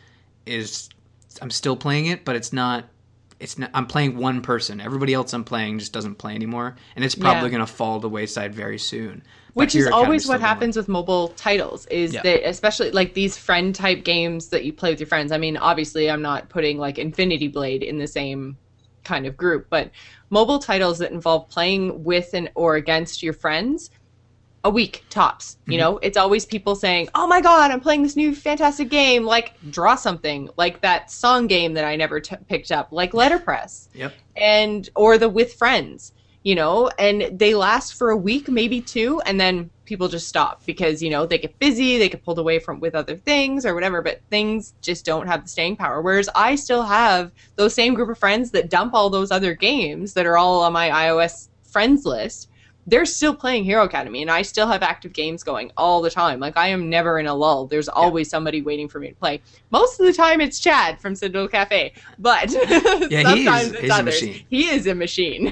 I'm still playing it, but it's not, I'm playing one person. Everybody else I'm playing just doesn't play anymore, and it's probably going to fall to the wayside very soon. Which is always what happens with mobile titles, is that especially like these friend type games that you play with your friends. I mean, obviously I'm not putting like Infinity Blade in the same kind of group, but mobile titles that involve playing with or against your friends, a week tops. It's always people saying, oh my god, I'm playing this new fantastic game, like draw something, like that song game that I never picked up, like Letterpress. Or the with friends, and they last for a week, maybe 2, and then people just stop because they get busy, they get pulled away with other things or whatever, but things just don't have the staying power. Whereas I still have those same group of friends that dump all those other games that are all on my iOS friends list. They're still playing Hero Academy, and I still have active games going all the time. Like, I am never in a lull. There's always somebody waiting for me to play. Most of the time, it's Chad from Citadel Cafe, but sometimes it's others. Machine. He is a machine.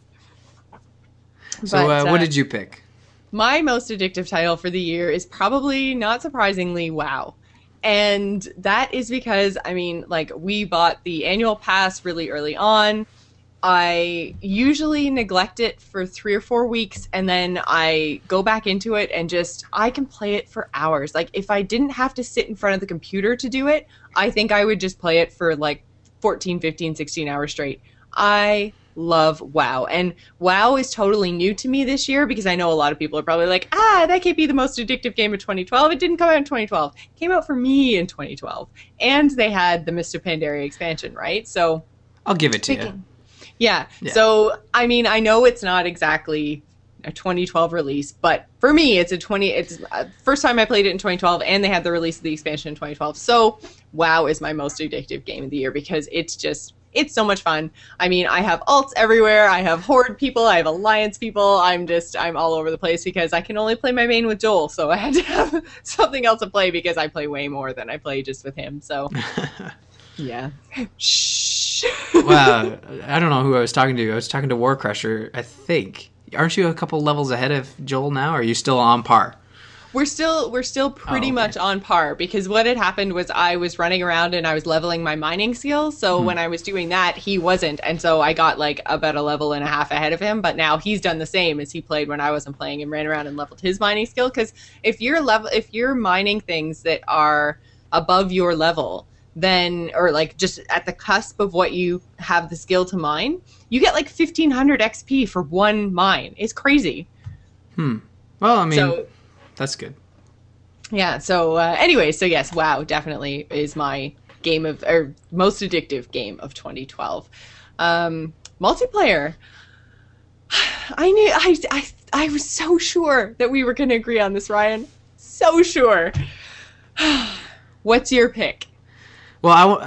So, what did you pick? My most addictive title for the year is probably, not surprisingly, WoW. And that is because, I mean, like, we bought the annual pass really early on. I usually neglect it for 3 or 4 weeks, and then I go back into it and I can play it for hours. Like, if I didn't have to sit in front of the computer to do it, I think I would just play it for like 14, 15, 16 hours straight. I love WoW. And WoW is totally new to me this year because I know a lot of people are probably like, that can't be the most addictive game of 2012. It didn't come out in 2012. It came out for me in 2012. And they had the Mists of Pandaria expansion, right? So I'll give it to you. Yeah. So, I mean, I know it's not exactly a 2012 release, but for me, it's first time I played it in 2012, and they had the release of the expansion in 2012. So WoW is my most addictive game of the year because it's so much fun. I mean, I have alts everywhere. I have horde people. I have alliance people. I'm all over the place because I can only play my main with Joel. So I had to have something else to play because I play way more than I play just with him. So yeah. Shh. Wow. I don't know who I was talking to. I was talking to War Crusher, I think. Aren't you a couple levels ahead of Joel now, or are you still on par? We're still pretty much on par because what had happened was I was running around and I was leveling my mining skills. So when I was doing that, he wasn't. And so I got like about a level and a half ahead of him. But now he's done the same as he played when I wasn't playing and ran around and leveled his mining skill. Because if you're mining things that are above your level, then, or like just at the cusp of what you have the skill to mine, you get like 1500 XP for one mine. It's crazy. Well, I mean, that's good. Yeah. So anyway, so yes, WoW definitely is my most addictive game of 2012. Multiplayer. I was so sure that we were going to agree on this, Ryan. So sure. What's your pick? Well,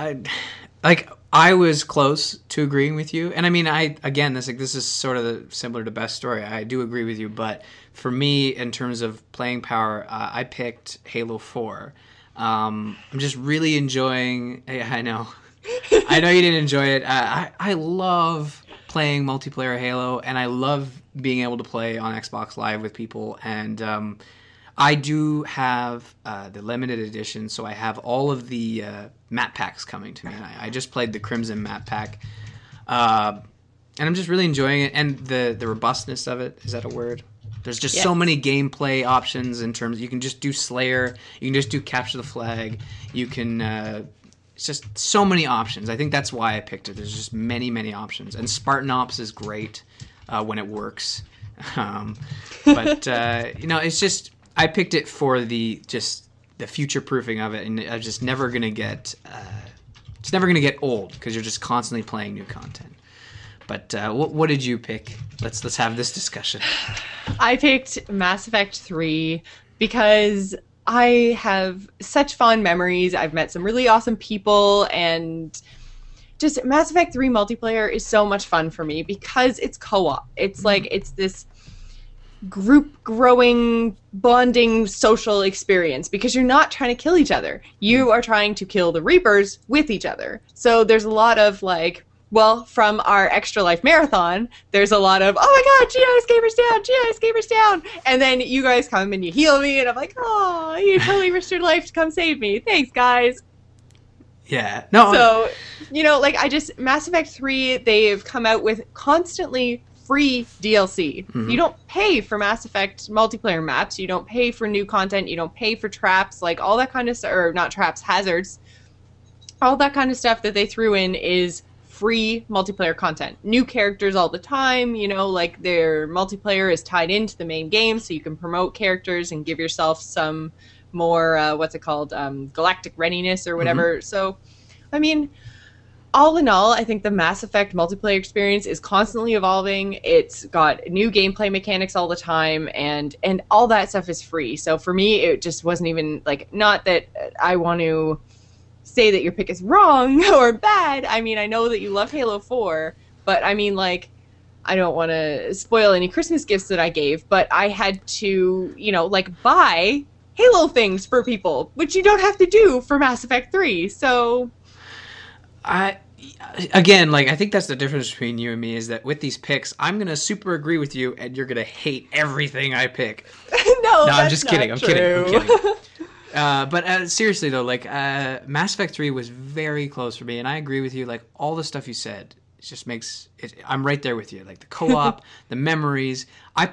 I was close to agreeing with you, and I mean, this is sort of similar to Best Story. I do agree with you, but for me, in terms of playing power, I picked Halo 4. I'm just really enjoying. I know you didn't enjoy it. I love playing multiplayer Halo, and I love being able to play on Xbox Live with people, and I do have the limited edition, so I have all of the map packs coming to me. And I just played the Crimson map pack, and I'm just really enjoying it. And the robustness of it, is that a word? There's just so many gameplay options in terms. You can just do Slayer, you can just do Capture the Flag, you can. It's just so many options. I think that's why I picked it. There's just many options, and Spartan Ops is great when it works. But it's just. I picked it for the future proofing of it, and I'm just never gonna get. It's never gonna get old because you're just constantly playing new content. But what did you pick? Let's have this discussion. I picked Mass Effect 3 because I have such fond memories. I've met some really awesome people, and just Mass Effect 3 multiplayer is so much fun for me because it's co-op. It's like it's this group growing bonding social experience because you're not trying to kill each other. You are trying to kill the Reapers with each other. So there's a lot of like, well, from our Extra Life Marathon, there's a lot of, oh my god, GI Escapers down. And then you guys come and you heal me and I'm like, oh, you totally risked your life to come save me. Thanks, guys. Yeah. No. So, Mass Effect 3, they've come out with constantly free DLC. Mm-hmm. You don't pay for Mass Effect multiplayer maps. You don't pay for new content. You don't pay for traps, like all that kind of stuff, or not traps, hazards. All that kind of stuff that they threw in is free multiplayer content. New characters all the time, like their multiplayer is tied into the main game, so you can promote characters and give yourself some more, galactic readiness or whatever. Mm-hmm. So, I mean, all in all, I think the Mass Effect multiplayer experience is constantly evolving. It's got new gameplay mechanics all the time, and all that stuff is free. So for me, it just wasn't even, not that I want to say that your pick is wrong or bad. I mean, I know that you love Halo 4, but I mean, I don't want to spoil any Christmas gifts that I gave, but I had to, buy Halo things for people, which you don't have to do for Mass Effect 3, so... I think that's the difference between you and me, is that with these picks, I'm going to super agree with you, and you're going to hate everything I pick. No, I'm just kidding. I'm kidding. But seriously, though, Mass Effect 3 was very close for me, and I agree with you. All the stuff you said, it just makes it... I'm right there with you. The co-op, the memories.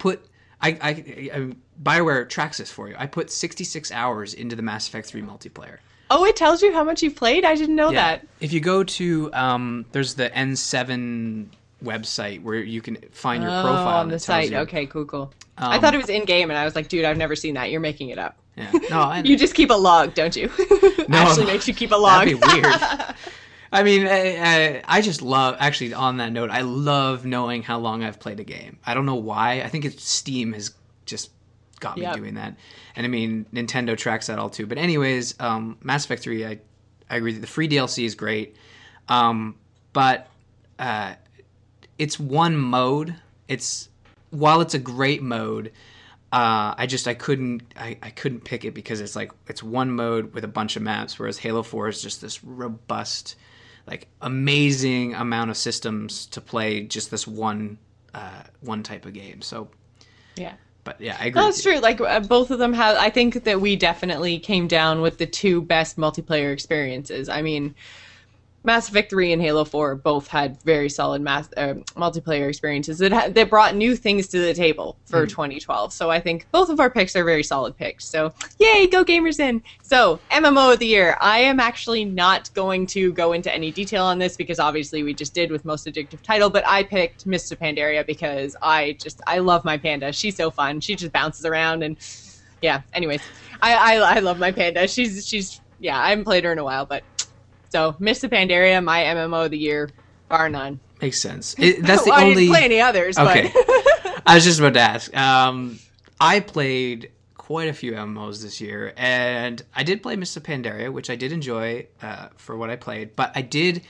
BioWare tracks this for you. I put 66 hours into the Mass Effect 3 multiplayer. Oh, it tells you how much you've played? I didn't know that. If you go to, there's the N7 website where you can find your profile on the site. Okay, cool. I thought it was in game, and I was like, dude, I've never seen that. You're making it up. Yeah. No, you just keep a log, don't you? No, Ashley makes you keep a log. That'd be weird. I mean, I just love, actually, on that note, I love knowing how long I've played a game. I don't know why. I think Steam has just got me doing that. And I mean, Nintendo tracks that all too. But anyways, Mass Effect 3, I agree that the free DLC is great. But it's one mode. While it's a great mode, I couldn't pick it because it's one mode with a bunch of maps, whereas Halo 4 is just this robust, like amazing amount of systems to play just this one type of game. So yeah. But yeah, I agree. That's true. Like both of them have. I think that we definitely came down with the two best multiplayer experiences. I mean, Mass Effect 3 and Halo 4 both had very solid multiplayer experiences that brought new things to the table for 2012. So I think both of our picks are very solid picks. So yay, go Gamers In! So MMO of the year. I am actually not going to go into any detail on this because obviously we just did with Most Addictive Title, but I picked Mists of Pandaria because I love my panda. She's so fun. She just bounces around and yeah. Anyways, I love my panda. She's I haven't played her in a while, but. So, Mists of Pandaria, my MMO of the year, bar none. Makes sense. That's the only. I didn't play any others. Okay. But... I was just about to ask. I played quite a few MMOs this year, and I did play Mists of Pandaria, which I did enjoy for what I played. But I did,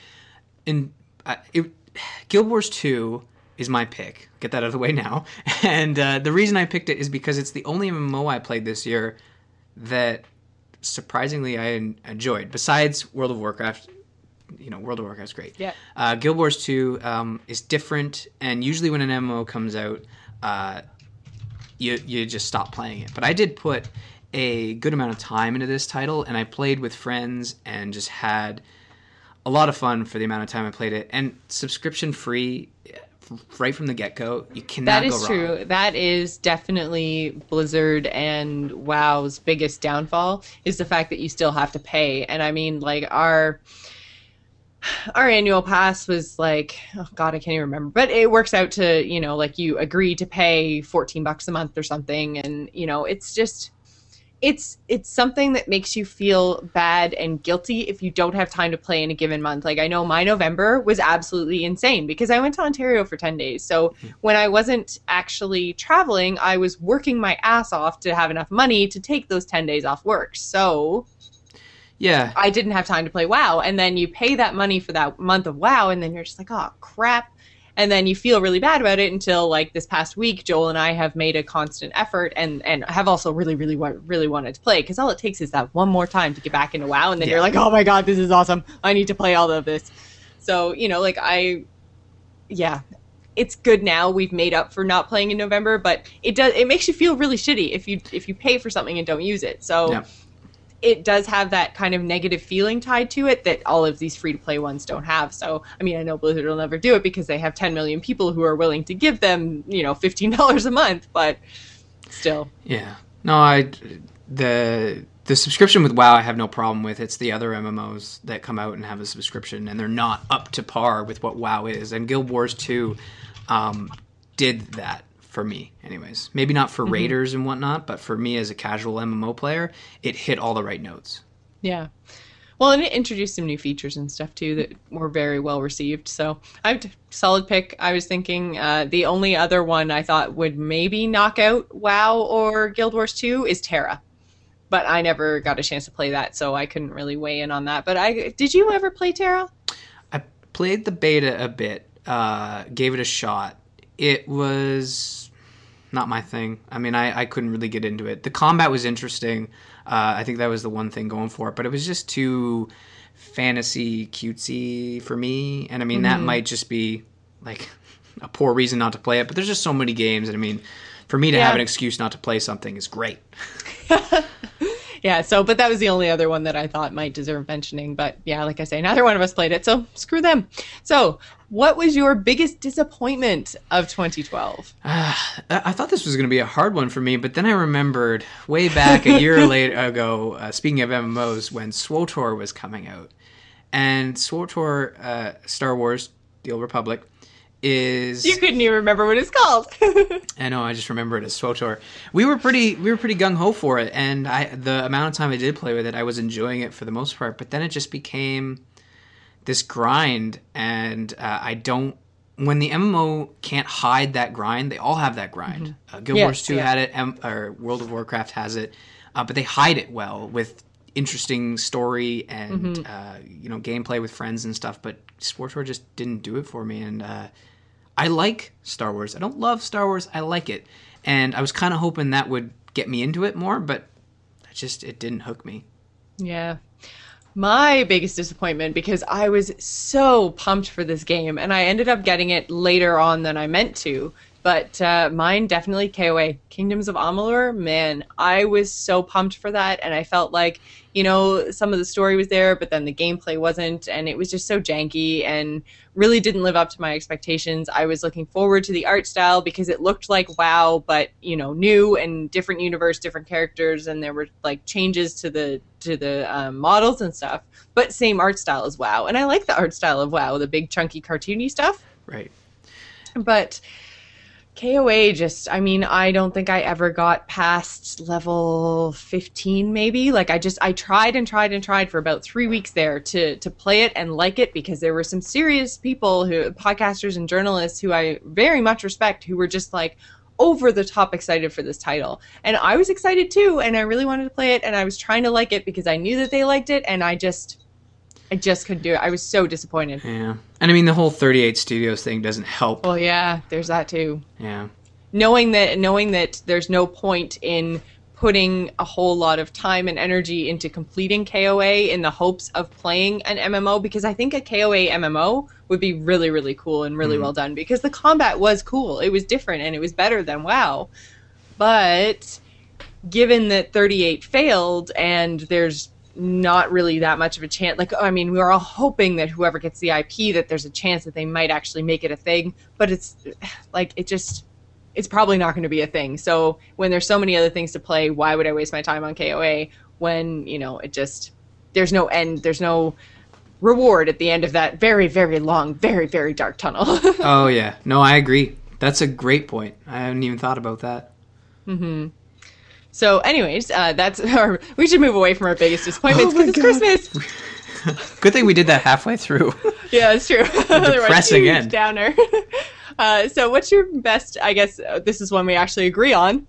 Guild Wars 2 is my pick. Get that out of the way now. And the reason I picked it is because it's the only MMO I played this year that. Surprisingly, I enjoyed. Besides World of Warcraft, World of Warcraft's great. Yeah. Guild Wars 2 is different, and usually when an MMO comes out, you just stop playing it. But I did put a good amount of time into this title, and I played with friends and just had a lot of fun for the amount of time I played it. And subscription free. Right from the get-go, you cannot go wrong. That is true. That is definitely Blizzard and WoW's biggest downfall is the fact that you still have to pay. And I mean, like, our annual pass was like, oh God, I can't even remember. But it works out to, like you agree to pay $14 a month or something. And, it's just... It's something that makes you feel bad and guilty if you don't have time to play in a given month. Like, I know my November was absolutely insane because I went to Ontario for 10 days. So when I wasn't actually traveling, I was working my ass off to have enough money to take those 10 days off work. So yeah, I didn't have time to play WoW. And then you pay that money for that month of WoW, and then you're just like, oh, crap. And then you feel really bad about it until, like, this past week, Joel and I have made a constant effort and have also really, really, really wanted to play. Because all it takes is that one more time to get back into WoW. And then you're like, oh, my God, this is awesome. I need to play all of this. So, it's good now. We've made up for not playing in November. But it makes you feel really shitty if you pay for something and don't use it. So it does have that kind of negative feeling tied to it that all of these free-to-play ones don't have. So, I mean, I know Blizzard will never do it because they have 10 million people who are willing to give them, $15 a month, but still. Yeah. No, the subscription with WoW I have no problem with. It's the other MMOs that come out and have a subscription, and they're not up to par with what WoW is. And Guild Wars 2 did that. For me, anyways. Maybe not for raiders and whatnot, but for me as a casual MMO player, it hit all the right notes. Yeah. Well, and it introduced some new features and stuff, too, that were very well received. So, solid pick. I was thinking the only other one I thought would maybe knock out WoW or Guild Wars 2 is Terra. But I never got a chance to play that, so I couldn't really weigh in on that. But did you ever play Terra? I played the beta a bit, gave it a shot. It was not my thing. I mean, I couldn't really get into it. The combat was interesting. I think that was the one thing going for it. But it was just too fantasy cutesy for me. And I mean, that might just be like a poor reason not to play it. But there's just so many games. And I mean, for me to have an excuse not to play something is great. Yeah, but that was the only other one that I thought might deserve mentioning. But yeah, like I say, neither one of us played it, so screw them. So, what was your biggest disappointment of 2012? I thought this was going to be a hard one for me, but then I remembered way back a year ago, speaking of MMOs, when SWTOR was coming out. And SWTOR, Star Wars, The Old Republic, is... You couldn't even remember what it's called. I know, I just remember it as SWTOR. We were pretty gung-ho for it, and the amount of time I did play with it, I was enjoying it for the most part, but then it just became this grind, and when the MMO can't hide that grind, they all have that grind. Guild Wars 2 had it, or World of Warcraft has it, but they hide it well with interesting story and gameplay with friends and stuff, but SWTOR just didn't do it for me, and I like Star Wars. I don't love Star Wars. I like it. And I was kind of hoping that would get me into it more, but it didn't hook me. Yeah. My biggest disappointment, because I was so pumped for this game, and I ended up getting it later on than I meant to, but mine definitely KOA. Kingdoms of Amalur, man, I was so pumped for that, and I felt like, some of the story was there, but then the gameplay wasn't, and it was just so janky and really didn't live up to my expectations. I was looking forward to the art style because it looked like WoW, but, new and different universe, different characters, and there were like changes to the models and stuff, but same art style as WoW. And I like the art style of WoW, the big chunky cartoony stuff. Right. But KOA I don't think I ever got past level 15 maybe. Like I tried and tried and tried for about 3 weeks there to play it and like it, because there were some serious people, podcasters and journalists who I very much respect, who were just like over the top excited for this title. And I was excited too, and I really wanted to play it, and I was trying to like it because I knew that they liked it, and I just couldn't do it. I was so disappointed. Yeah. And I mean, the whole 38 Studios thing doesn't help. Well, yeah, there's that too. Yeah. Knowing that there's no point in putting a whole lot of time and energy into completing KOA in the hopes of playing an MMO, because I think a KOA MMO would be really, really cool and really well done, because the combat was cool. It was different, and it was better than WoW. But given that 38 failed, and there's not really that much of a chance. We were all hoping that whoever gets the IP, that there's a chance that they might actually make it a thing, but it's probably not going to be a thing. So when there's so many other things to play, why would I waste my time on KOA when, there's no end, there's no reward at the end of that very, very long, very, very dark tunnel. Oh, yeah. No, I agree. That's a great point. I hadn't even thought about that. Mm-hmm. So anyways, we should move away from our biggest disappointments because it's Christmas. Good thing we did that halfway through. Yeah, it's true. Depressing end. Downer. So what's your best, I guess this is one we actually agree on.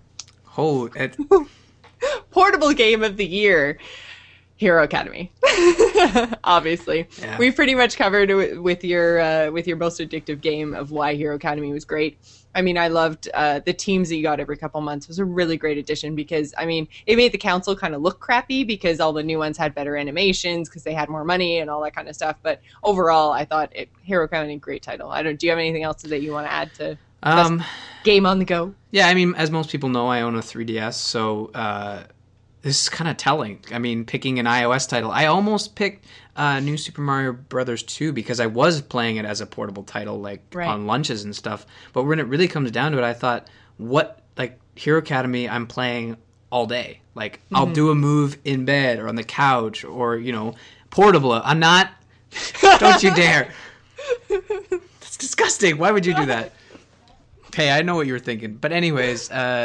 Portable game of the year. Hero Academy. Obviously. Yeah. We've pretty much covered with your most addictive game of why Hero Academy was great. I mean, I loved the teams that you got every couple months. It was a really great addition because, it made the council kind of look crappy because all the new ones had better animations because they had more money and all that kind of stuff. But overall, I thought Hero Academy, great title. Do you have anything else that you want to add to best game on the go? Yeah, as most people know, I own a 3DS, so this is kind of telling. Picking an iOS title. I almost picked New Super Mario Brothers 2 because I was playing it as a portable title, on lunches and stuff. But when it really comes down to it, I thought, Hero Academy, I'm playing all day. I'll do a move in bed or on the couch or, portable. I'm not. Don't you dare. That's disgusting. Why would you do that? Hey, I know what you were thinking. But anyways,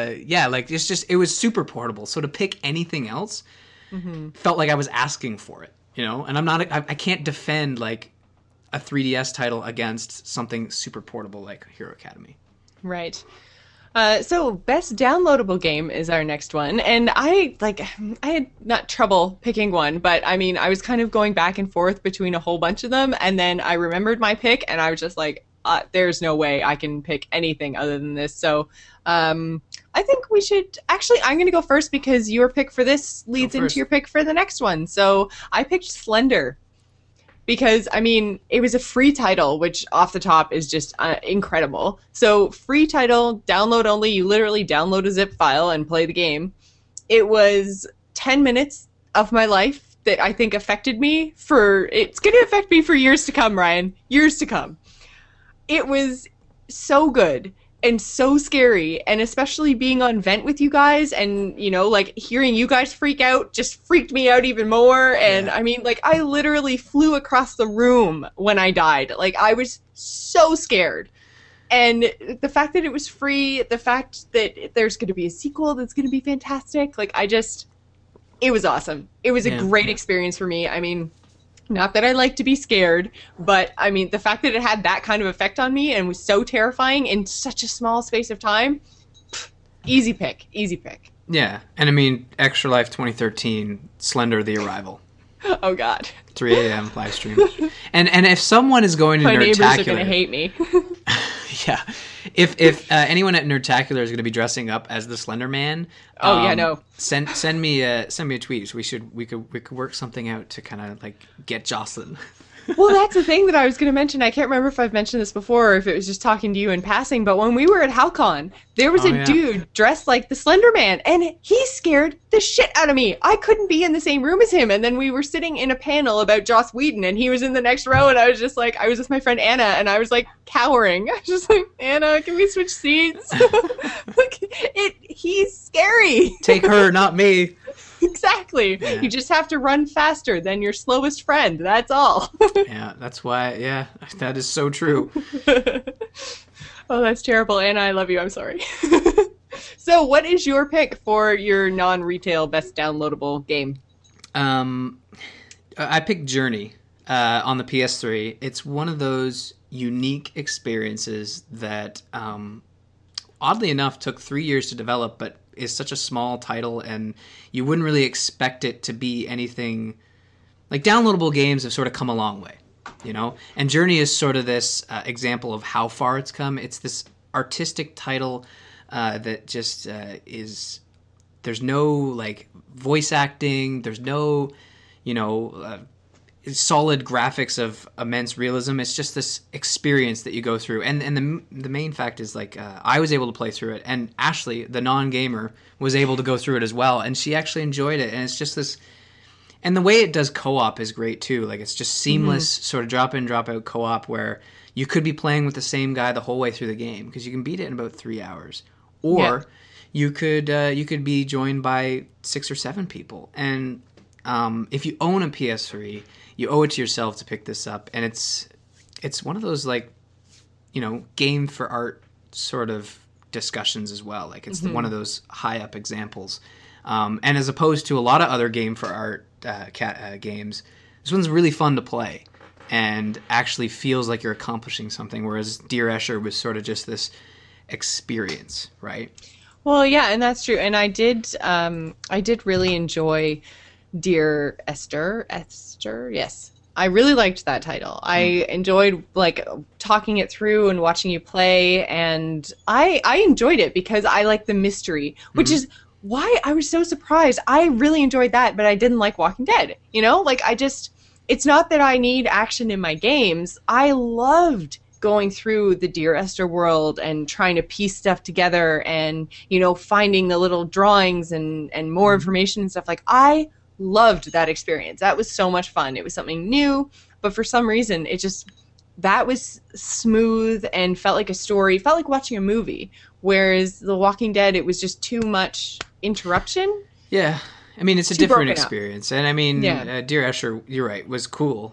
it was super portable. So to pick anything else felt like I was asking for it, And I can't defend a 3DS title against something super portable like Hero Academy. Right. So best downloadable game is our next one. And I had not trouble picking one, but I was kind of going back and forth between a whole bunch of them. And then I remembered my pick and I was just there's no way I can pick anything other than this. So I think we should... Actually, I'm going to go first because your pick for this leads into your pick for the next one. So I picked Slender because, it was a free title, which off the top is just incredible. So free title, download only. You literally download a zip file and play the game. It was 10 minutes of my life that I think affected me it's going to affect me for years to come, Ryan. Years to come. It was so good and so scary, and especially being on Vent with you guys and, hearing you guys freak out just freaked me out even more. And yeah. I literally flew across the room when I died. I was so scared. And the fact that it was free, the fact that there's going to be a sequel that's going to be fantastic, like, it was awesome. It was a great experience for me. I mean, not that I like to be scared, but I mean, the fact that it had that kind of effect on me and was so terrifying in such a small space of time, easy pick. Yeah, and I mean, Extra Life 2013, Slender: The Arrival. Oh God. 3 a.m. live stream. And if someone is going to my Nerdtacular, neighbors are going to hate me. Yeah, if anyone at Nerdtacular is going to be dressing up as the Slender Man, send me a tweet. We could work something out to kind of like get Jocelyn. Well, that's the thing that I was going to mention. I can't remember if I've mentioned this before or if it was just talking to you in passing, but when we were at HowlCon, there was a dude dressed like the Slender Man, and he scared the shit out of me. I couldn't be in the same room as him, and then we were sitting in a panel about Joss Whedon, and he was in the next row, and I was just like, I was with my friend Anna, and I was like cowering. I was just like, Anna, can we switch seats? He's scary. Take her, not me. Exactly. Yeah. You just have to run faster than your slowest friend. That's all. Yeah, that's why. Yeah, that is so true. Oh, that's terrible. Anna, I love you. I'm sorry. So what is your pick for your non-retail best downloadable game? I picked Journey on the PS3. It's one of those unique experiences that, oddly enough, took 3 years to develop, but is such a small title, and you wouldn't really expect it to be anything. Like, downloadable games have sort of come a long way, you know? And Journey is sort of this example of how far it's come. It's this artistic title that just is... There's no, like, voice acting. There's no, solid graphics of immense realism. It's just this experience that you go through. And the main fact is, like, I was able to play through it, and Ashley, the non-gamer, was able to go through it as well, and she actually enjoyed it. And it's just this... And the way it does co-op is great, too. Like, it's just seamless sort of drop-in, drop-out co-op where you could be playing with the same guy the whole way through the game, because you can beat it in about 3 hours. Or you could be joined by 6 or 7 people. And if you own a PS3... you owe it to yourself to pick this up, and it's one of those, like, game for art sort of discussions as well. Like, it's one of those high up examples, and as opposed to a lot of other game for art games, this one's really fun to play and actually feels like you're accomplishing something. Whereas Dear Escher was sort of just this experience, right? Well, yeah, and that's true. And I did really enjoy Dear Esther, yes. I really liked that title. I enjoyed, like, talking it through and watching you play, and I enjoyed it because I like the mystery, which is why I was so surprised. I really enjoyed that, but I didn't like Walking Dead. Like, it's not that I need action in my games. I loved going through the Dear Esther world and trying to piece stuff together and, finding the little drawings and more information and stuff. Like, I loved that experience. That was so much fun. It was something new, but for some reason that was smooth and felt like a story, felt like watching a movie, whereas The Walking Dead, it was just too much interruption. Yeah, I mean, it's a different experience. And I mean, Dear Escher, you're right, was cool,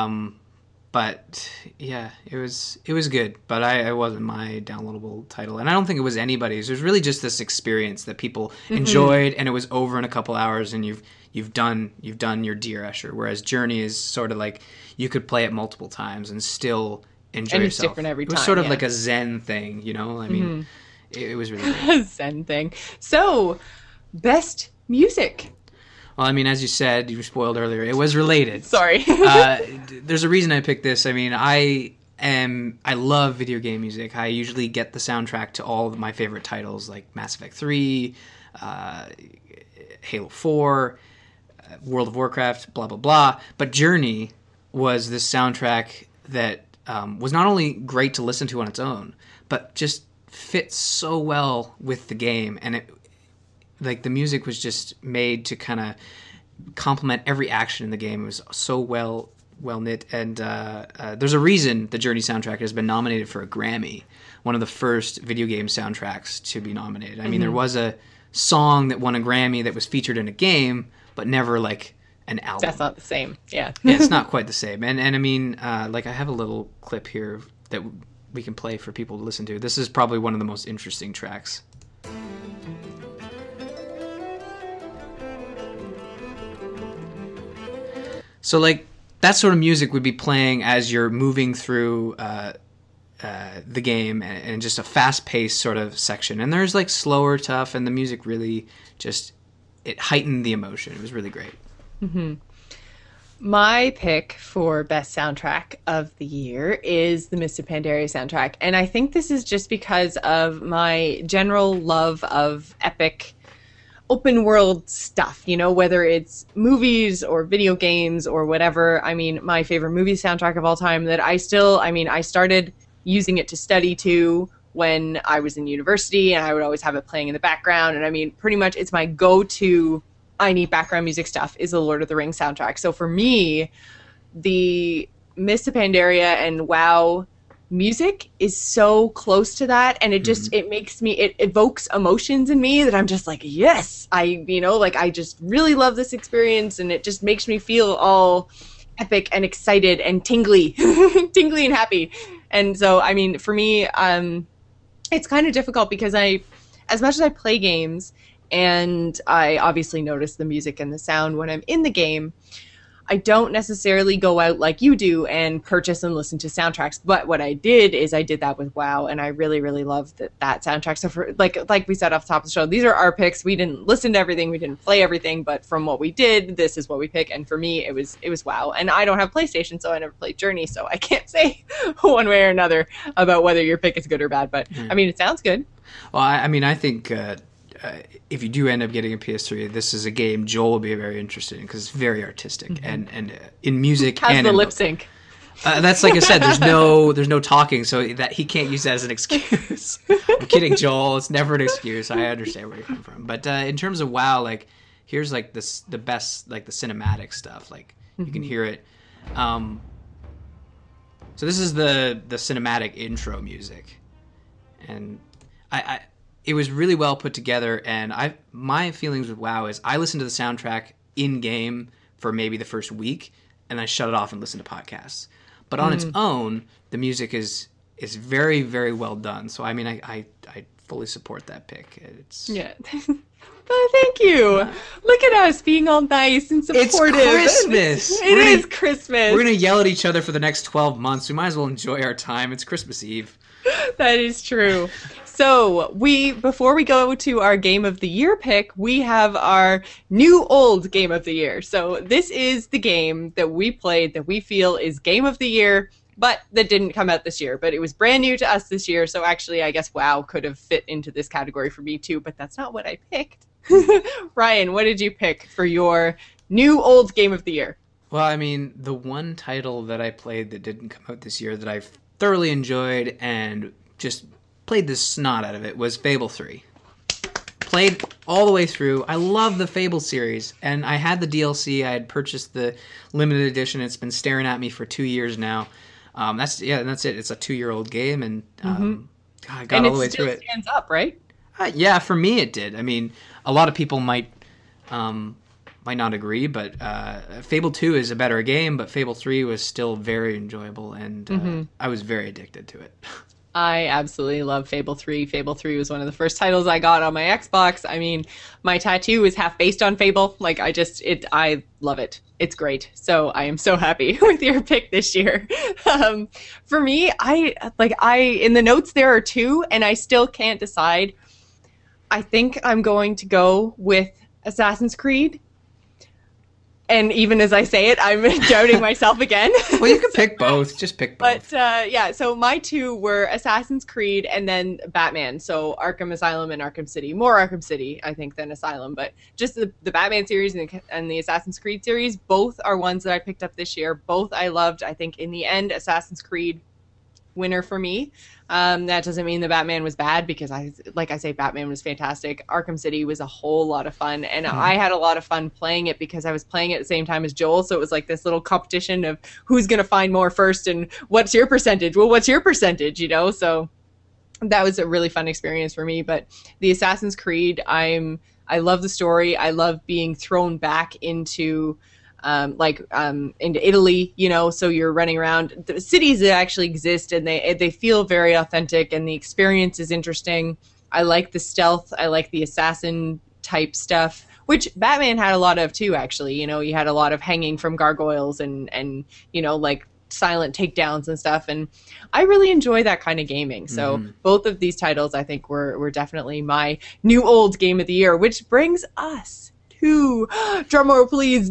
but yeah, it was good, but it wasn't my downloadable title, and I don't think it was anybody's. It was really just this experience that people enjoyed, and it was over in a couple hours, and you've done your Dear Escher. Whereas Journey is sort of like you could play it multiple times and still enjoy yourself. And it's different every time. It was sort of like a Zen thing, I mean, it was really great. A Zen thing. So, best music. Well, I mean, as you said, you were spoiled earlier. It was related. Sorry. There's a reason I picked this. I mean, I love video game music. I usually get the soundtrack to all of my favorite titles, like Mass Effect 3, Halo 4, World of Warcraft, blah, blah, blah. But Journey was this soundtrack that was not only great to listen to on its own, but just fit so well with the game. And the music was just made to kind of complement every action in the game. It was so well knit. And there's a reason the Journey soundtrack has been nominated for a Grammy, one of the first video game soundtracks to be nominated. I mean, there was a song that won a Grammy that was featured in a game, but never like an album. That's not the same. Yeah. Yeah, it's not quite the same. And I mean, I have a little clip here that we can play for people to listen to. This is probably one of the most interesting tracks. So like that sort of music would be playing as you're moving through the game, and just a fast-paced sort of section. And there's like slower stuff, and the music really just, it heightened the emotion. It was really great. Mm-hmm. My pick for best soundtrack of the year is the Mists of Pandaria soundtrack. And I think this is just because of my general love of epic open world stuff, you know, whether it's movies or video games or whatever. I mean, my favorite movie soundtrack of all time that I started using it to study to when I was in university, and I would always have it playing in the background. And I mean, pretty much it's my go-to, I need background music stuff, is the Lord of the Rings soundtrack. So for me, the Mists of Pandaria and WoW music is so close to that, and it just it evokes emotions in me that I'm just like, yes, I just really love this experience, and it just makes me feel all epic and excited and tingly and happy. And so I mean, for me, it's kind of difficult because as much as I play games and I obviously notice the music and the sound when I'm in the game, I don't necessarily go out like you do and purchase and listen to soundtracks. But what I did is I did that with WoW, and I really, really loved that soundtrack. So for like we said off the top of the show, these are our picks. We didn't listen to everything, we didn't play everything, but from what we did, this is what we pick. And for me, it was WoW. And I don't have PlayStation, so I never played Journey, so I can't say one way or another about whether your pick is good or bad. But I mean, it sounds good. Well, I mean, I think if you do end up getting a PS3, this is a game Joel will be very interested in because it's very artistic and in music. Has and the lip sync. That's like I said. There's no talking, so that he can't use that as an excuse. I'm kidding, Joel. It's never an excuse. I understand where you're coming from. But in terms of WoW, like here's like the best, like the cinematic stuff. Like you can hear it. So this is the cinematic intro music, and it was really well put together, and my feelings with WoW is I listened to the soundtrack in game for maybe the first week, and I shut it off and listened to podcasts. But on its own, the music is very, very well done. So I mean, I fully support that pick. Yeah. But thank you. Look at us being all nice and supportive. It's Christmas. It is Christmas. We're gonna yell at each other for the next 12 months. We might as well enjoy our time. It's Christmas Eve. That is true. So before we go to our Game of the Year pick, we have our new old Game of the Year. So this is the game that we played that we feel is Game of the Year, but that didn't come out this year. But it was brand new to us this year. So actually, I guess WoW could have fit into this category for me too, but that's not what I picked. Ryan, what did you pick for your new old Game of the Year? Well, I mean, the one title that I played that didn't come out this year that I've thoroughly enjoyed and just played the snot out of it was Fable 3. Played all the way through. I love the Fable series, and I had the DLC. I had purchased the limited edition. It's been staring at me for 2 years now. That's it. It's a 2-year-old game, and I got all the way through it. And it still stands up, right? Yeah, for me it did. I mean, a lot of people might not agree, but Fable 2 is a better game, but Fable 3 was still very enjoyable, and I was very addicted to it. I absolutely love Fable 3. Fable 3 was one of the first titles I got on my Xbox. I mean, my tattoo is half based on Fable. Like, I love it. It's great. So I am so happy with your pick this year. For me, in the notes there are 2, and I still can't decide. I think I'm going to go with Assassin's Creed. And even as I say it, I'm doubting myself again. Well, you can pick both. Just pick both. But so my 2 were Assassin's Creed and then Batman. So Arkham Asylum and Arkham City. More Arkham City, I think, than Asylum. But just the Batman series and the Assassin's Creed series, both are ones that I picked up this year. Both I loved. I think in the end, Assassin's Creed winner for me. That doesn't mean the Batman was bad, because Batman was fantastic. Arkham City was a whole lot of fun, and I had a lot of fun playing it because I was playing it at the same time as Joel, so it was like this little competition of who's going to find more first and what's your percentage? Well, what's your percentage, you know? So that was a really fun experience for me. But the Assassin's Creed, I love the story. I love being thrown back into into Italy, you know, so you're running around the cities that actually exist, and they feel very authentic, and the experience is interesting. I like the stealth. I like the assassin type stuff, which Batman had a lot of too, actually. You know, you had a lot of hanging from gargoyles and you know, like silent takedowns and stuff, and I really enjoy that kind of gaming. So both of these titles, I think, were definitely my new old game of the year, which brings us to, drumroll please,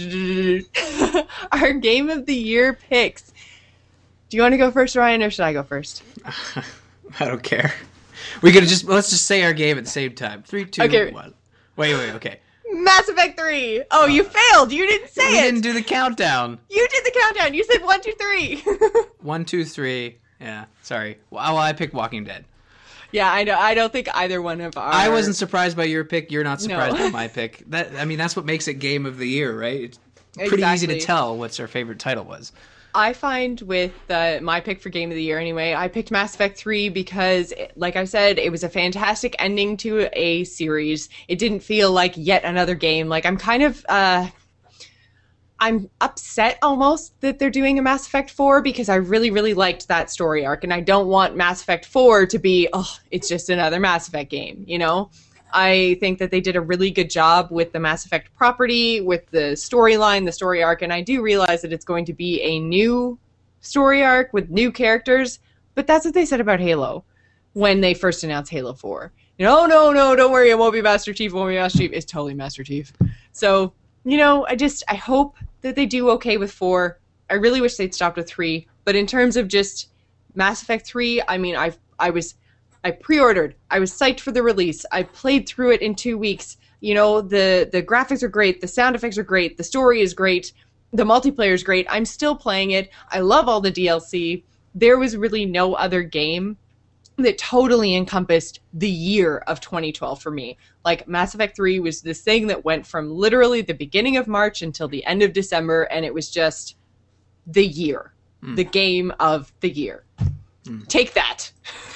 our game of the year picks. Do you want to go first, Ryan, or should I go first? I don't care. Let's just say our game at the same time. 3, 2, 1. Wait, okay. Mass Effect 3. Oh, you failed. You didn't say it. You didn't do the countdown. You did the countdown. You said 1, 2, 3. 1, 2, 3. Yeah, sorry. Well, I picked Walking Dead. Yeah, I know. I don't think either one of our... I wasn't surprised by your pick. You're not surprised by my pick. That's what makes it game of the year, right? It's pretty easy to tell what's our favorite title was. I find with my pick for Game of the Year anyway, I picked Mass Effect 3 because, like I said, it was a fantastic ending to a series. It didn't feel like yet another game. Like, I'm kind of... I'm upset almost that they're doing a Mass Effect 4 because I really, really liked that story arc, and I don't want Mass Effect 4 to be, it's just another Mass Effect game, you know? I think that they did a really good job with the Mass Effect property, with the storyline, the story arc, and I do realize that it's going to be a new story arc with new characters, but that's what they said about Halo when they first announced Halo 4. You know, no, don't worry, it won't be Master Chief, It's totally Master Chief. So, you know, I hope that they do okay with 4. I really wish they'd stopped with 3, but in terms of just Mass Effect 3, I mean, I pre-ordered. I was psyched for the release. I played through it in 2 weeks. You know, the graphics are great. The sound effects are great. The story is great. The multiplayer is great. I'm still playing it. I love all the DLC. There was really no other game that totally encompassed the year of 2012 for me. Like, Mass Effect 3 was this thing that went from literally the beginning of March until the end of December, and it was just the year. The game of the year. Take that.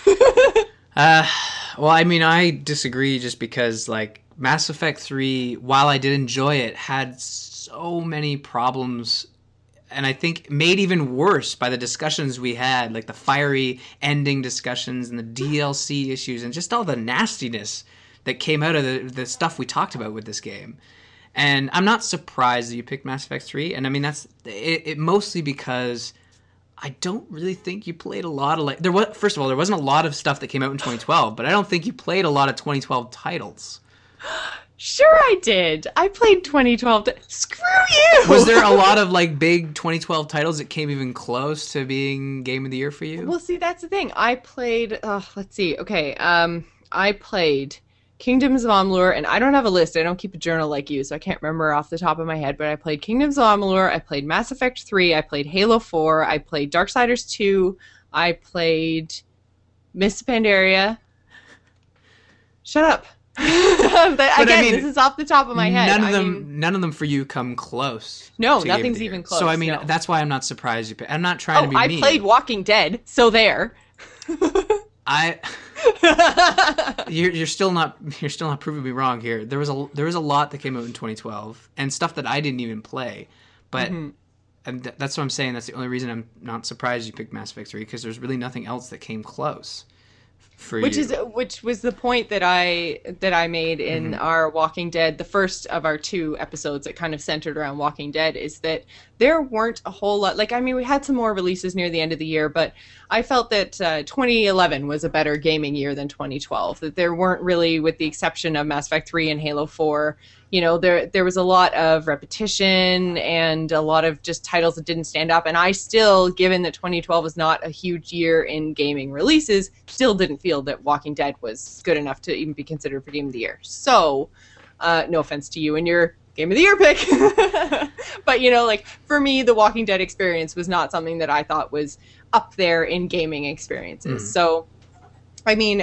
Well, I mean, I disagree just because, like, Mass Effect 3, while I did enjoy it, had so many problems, and I think made even worse by the discussions we had, like the fiery ending discussions and the DLC issues and just all the nastiness that came out of the stuff we talked about with this game. And I'm not surprised that you picked Mass Effect 3, and I mean, that's it mostly because I don't really think you played a lot of first of all, there wasn't a lot of stuff that came out in 2012, but I don't think you played a lot of 2012 titles. Sure I did. I played 2012. Screw you! Was there a lot of like big 2012 titles that came even close to being Game of the Year for you? Well, see, that's the thing. I played, let's see. Okay, I played Kingdoms of Amalur, and I don't have a list. I don't keep a journal like you, so I can't remember off the top of my head, but I played Kingdoms of Amalur, I played Mass Effect 3, I played Halo 4, I played Darksiders 2, I played Mists of Pandaria. Shut up. This is off the top of my head. None of them for you come close. No, nothing's even close. So, I mean, that's why I'm not surprised you picked. I'm not trying to be mean. I played Walking Dead, so there. You're still not proving me wrong here. There was a lot that came out in 2012 and stuff that I didn't even play, but and that's what I'm saying. That's the only reason I'm not surprised you picked Mass Effect 3, because there's really nothing else that came close for you. Which was the point that I made in our Walking Dead, the first of our 2 episodes that kind of centered around Walking Dead, is that there weren't a whole lot. Like, I mean, we had some more releases near the end of the year, but I felt that 2011 was a better gaming year than 2012. That there weren't really, with the exception of Mass Effect 3 and Halo 4, you know, there was a lot of repetition and a lot of just titles that didn't stand up. And I still, given that 2012 was not a huge year in gaming releases, still didn't feel that Walking Dead was good enough to even be considered for Game of the Year. So, no offense to you and your Game of the Year pick. But, you know, like, for me, the Walking Dead experience was not something that I thought was up there in gaming experiences. So, I mean,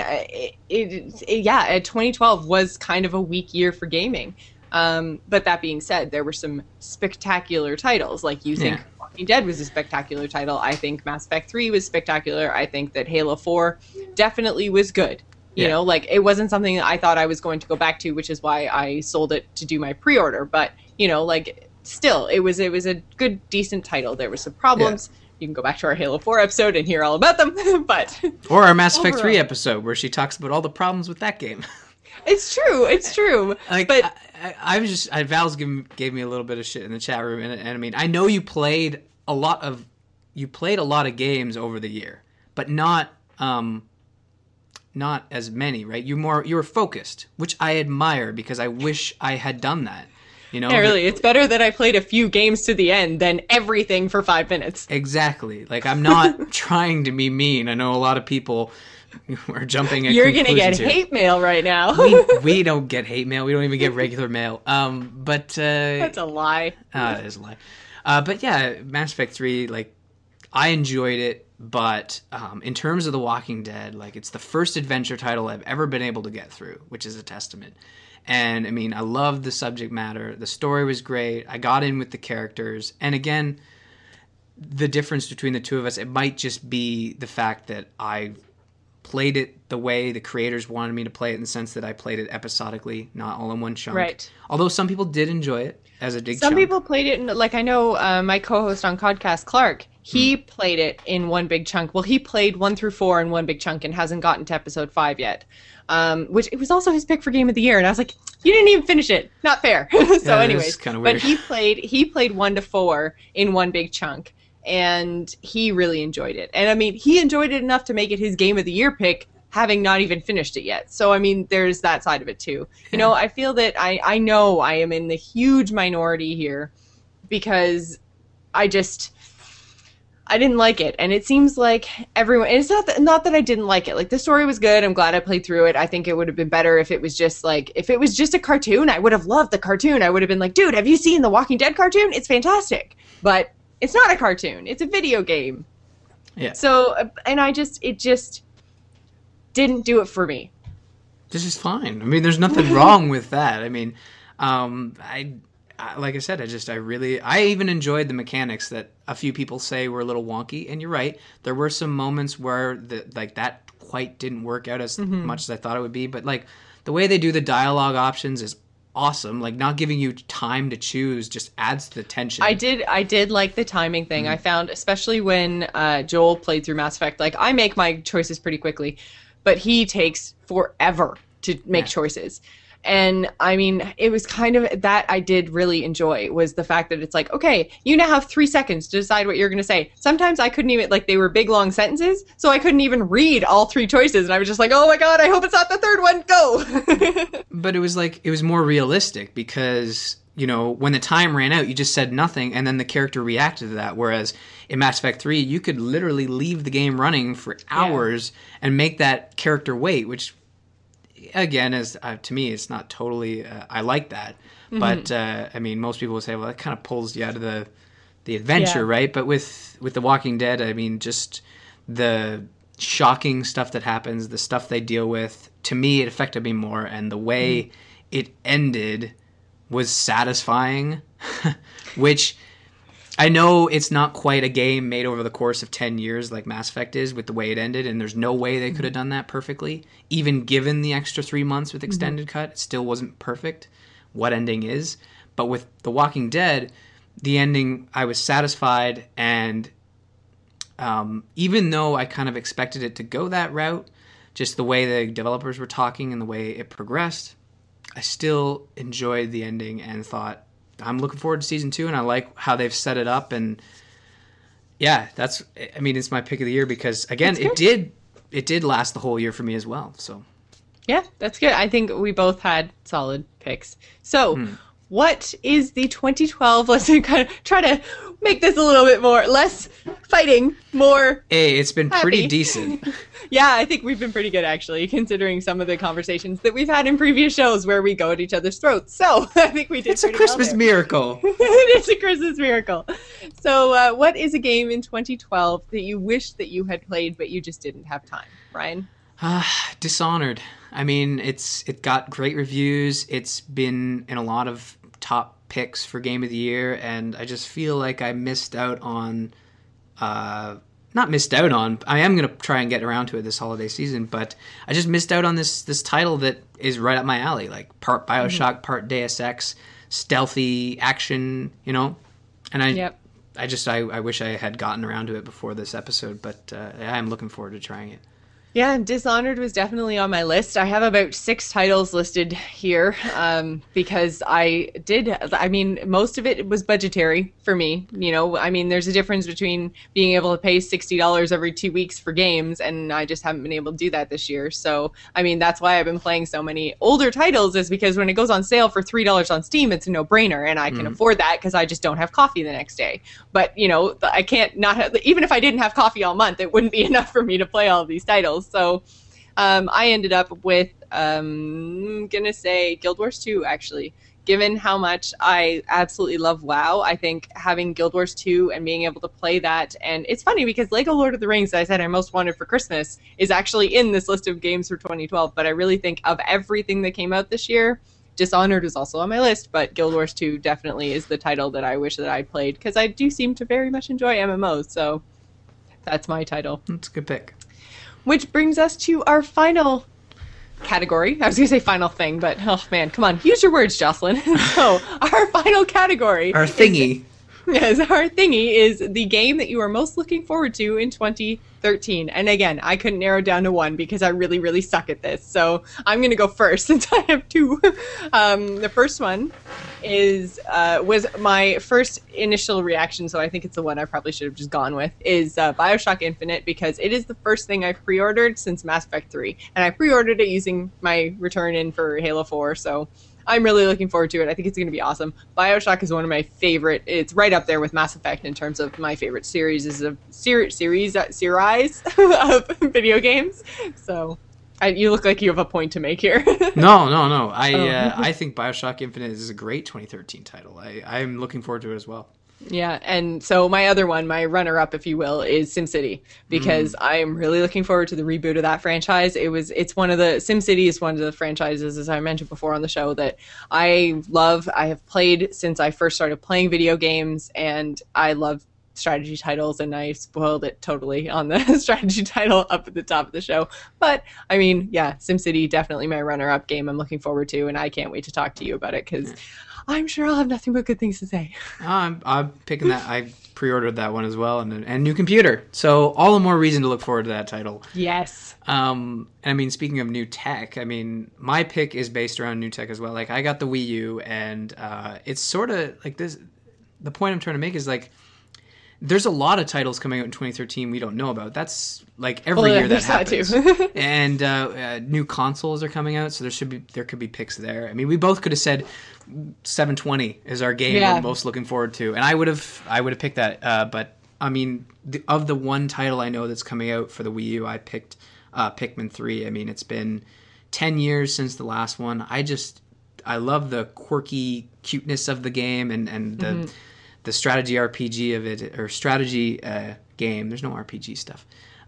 2012 was kind of a weak year for gaming. But that being said, there were some spectacular titles. Like, you think Walking Dead was a spectacular title. I think Mass Effect 3 was spectacular. I think that Halo 4 definitely was good. You know, like, it wasn't something that I thought I was going to go back to, which is why I sold it to do my pre-order. But, you know, like, still, it was a good, decent title. There were some problems. Yeah. You can go back to our Halo 4 episode and hear all about them, but... Or our Mass Effect 3 episode, where she talks about all the problems with that game. It's true. Like, but Val's gave me a little bit of shit in the chat room, and I mean, I know you played a lot of games over the year, but not as many, right? You were focused, which I admire, because I wish I had done that. You know, yeah, really, it's better that I played a few games to the end than everything for 5 minutes. Exactly. Like, I'm not trying to be mean. I know a lot of people are jumping at You're going to get hate mail right now. we don't get hate mail. We don't even get regular mail. But that's a lie. It is a lie. But yeah, Mass Effect 3, like, I enjoyed it, but in terms of The Walking Dead, like, it's the first adventure title I've ever been able to get through, which is a testament. And, I mean, I loved the subject matter. The story was great. I got in with the characters. And, again, the difference between the two of us, it might just be the fact that I played it the way the creators wanted me to play it, in the sense that I played it episodically, not all in one chunk. Right. Although some people did enjoy it as a big chunk. Some people played it, like, I know my co-host on Codcast, Clark, he played it in one big chunk. Well, he played 1 through 4 in one big chunk and hasn't gotten to episode 5 yet. Which it was also his pick for Game of the Year, and I was like, you didn't even finish it. Not fair. So anyways, kind of weird. But he played 1 to 4 in one big chunk, and he really enjoyed it. And I mean, he enjoyed it enough to make it his Game of the Year pick, having not even finished it yet. So I mean, there's that side of it too. You know, I feel that I know I am in the huge minority here, because I didn't like it, and it seems like everyone. And it's not that I didn't like it. Like, the story was good. I'm glad I played through it. I think it would have been better if it was just a cartoon. I would have loved the cartoon. I would have been like, dude, have you seen the Walking Dead cartoon? It's fantastic. But it's not a cartoon. It's a video game. Yeah. So, and it just didn't do it for me. This is fine. I mean, there's nothing wrong with that. I mean, like I said, I even enjoyed the mechanics that a few people say were a little wonky. And you're right. There were some moments where that quite didn't work out as much as I thought it would be. But, like, the way they do the dialogue options is awesome. Like, not giving you time to choose just adds to the tension. I did like the timing thing. I found, especially when Joel played through Mass Effect, like, I make my choices pretty quickly, but he takes forever to make choices. And I mean, it was kind of that I did really enjoy, was the fact that it's like, okay, you now have 3 seconds to decide what you're going to say. Sometimes I couldn't even, like, they were big, long sentences, so I couldn't even read all 3 choices. And I was just like, oh my God, I hope it's not the third one. Go. But it was more realistic, because, you know, when the time ran out, you just said nothing, and then the character reacted to that. Whereas in Mass Effect 3, you could literally leave the game running for hours and make that character wait, which, again, is to me, it's not totally. I like that, but I mean, most people would say, well, that kind of pulls you out of the adventure, right? But with The Walking Dead, I mean, just the shocking stuff that happens, the stuff they deal with, to me, it affected me more, and the way it ended was satisfying, which I know it's not quite a game made over the course of 10 years like Mass Effect is, with the way it ended, and there's no way they could have done that perfectly. Even given the extra 3 months with Extended Cut, it still wasn't perfect, what ending is. But with The Walking Dead, the ending, I was satisfied, and even though I kind of expected it to go that route, just the way the developers were talking and the way it progressed, I still enjoyed the ending and thought, I'm looking forward to season 2, and I like how they've set it up. And yeah, it's my pick of the year, because, again, it did last the whole year for me as well. So yeah, that's good. I think we both had solid picks. So what is the 2012? Let's kind of try to make this a little bit less fighting, more. Hey, it's been happy. Pretty decent. Yeah, I think we've been pretty good, actually, considering some of the conversations that we've had in previous shows where we go at each other's throats. So I think we did. It's a Christmas miracle. It is a Christmas miracle. So what is a game in 2012 that you wish that you had played but you just didn't have time, Ryan? Dishonored. I mean, it got great reviews. It's been in a lot of top picks for Game of the Year, and I just feel like I missed out on. Not missed out on. I am going to try and get around to it this holiday season, but I just missed out on this title that is right up my alley, like part BioShock, part Deus Ex, stealthy action, you know. And I Yep. I wish I had gotten around to it before this episode, but I'm looking forward to trying it. Yeah, Dishonored was definitely on my list. I have about 6 titles listed here because most of it was budgetary for me. You know, I mean, there's a difference between being able to pay $60 every 2 weeks for games, and I just haven't been able to do that this year. So, I mean, that's why I've been playing so many older titles, is because when it goes on sale for $3 on Steam, it's a no-brainer, and I can afford that because I just don't have coffee the next day. But, you know, I can't not have, even if I didn't have coffee all month, it wouldn't be enough for me to play all of these titles. So I ended up with, I'm going to say Guild Wars 2, actually. Given how much I absolutely love WoW, I think having Guild Wars 2 and being able to play that, and it's funny because LEGO Lord of the Rings, that I said I most wanted for Christmas, is actually in this list of games for 2012, but I really think of everything that came out this year, Dishonored is also on my list, but Guild Wars 2 definitely is the title that I wish that I'd played, because I do seem to very much enjoy MMOs, so that's my title. That's a good pick. Which brings us to our final category. I was going to say final thing, but oh man, come on, use your words, Jocelyn. So our final category. Our thingy. Our thingy is the game that you are most looking forward to in 2013. And again, I couldn't narrow down to one because I really, really suck at this. So I'm going to go first since I have 2. The first one was my first initial reaction, so I think it's the one I probably should have just gone with, is BioShock Infinite, because it is the first thing I've pre-ordered since Mass Effect 3. And I pre-ordered it using my return in for Halo 4, so I'm really looking forward to it. I think it's going to be awesome. BioShock is one of my favorite. It's right up there with Mass Effect in terms of my favorite series of video games. So you look like you have a point to make here. No. I think BioShock Infinite is a great 2013 title. I'm looking forward to it as well. Yeah, and so my other one, my runner-up, if you will, is SimCity, because I'm really looking forward to the reboot of that franchise. SimCity is one of the franchises, as I mentioned before on the show, that I love. I have played since I first started playing video games, and I love strategy titles, and I spoiled it totally on the strategy title up at the top of the show. But, I mean, yeah, SimCity, definitely my runner-up game I'm looking forward to, and I can't wait to talk to you about it, because I'm sure I'll have nothing but good things to say. I'm picking that. I pre-ordered that one as well, and new computer. So all the more reason to look forward to that title. Yes. And I mean, speaking of new tech, I mean, my pick is based around new tech as well. Like, I got the Wii U, and it's sort of like this. The point I'm trying to make is, like, there's a lot of titles coming out in 2013 we don't know about. That's like every year that happens. That and new consoles are coming out, so there could be picks there. I mean, we both could have said 720 is our game we're most looking forward to, and I would have picked that. But I mean, of the one title I know that's coming out for the Wii U, I picked Pikmin 3. I mean, it's been 10 years since the last one. I love the quirky cuteness of the game and the strategy RPG of it, or strategy game. There's no RPG stuff.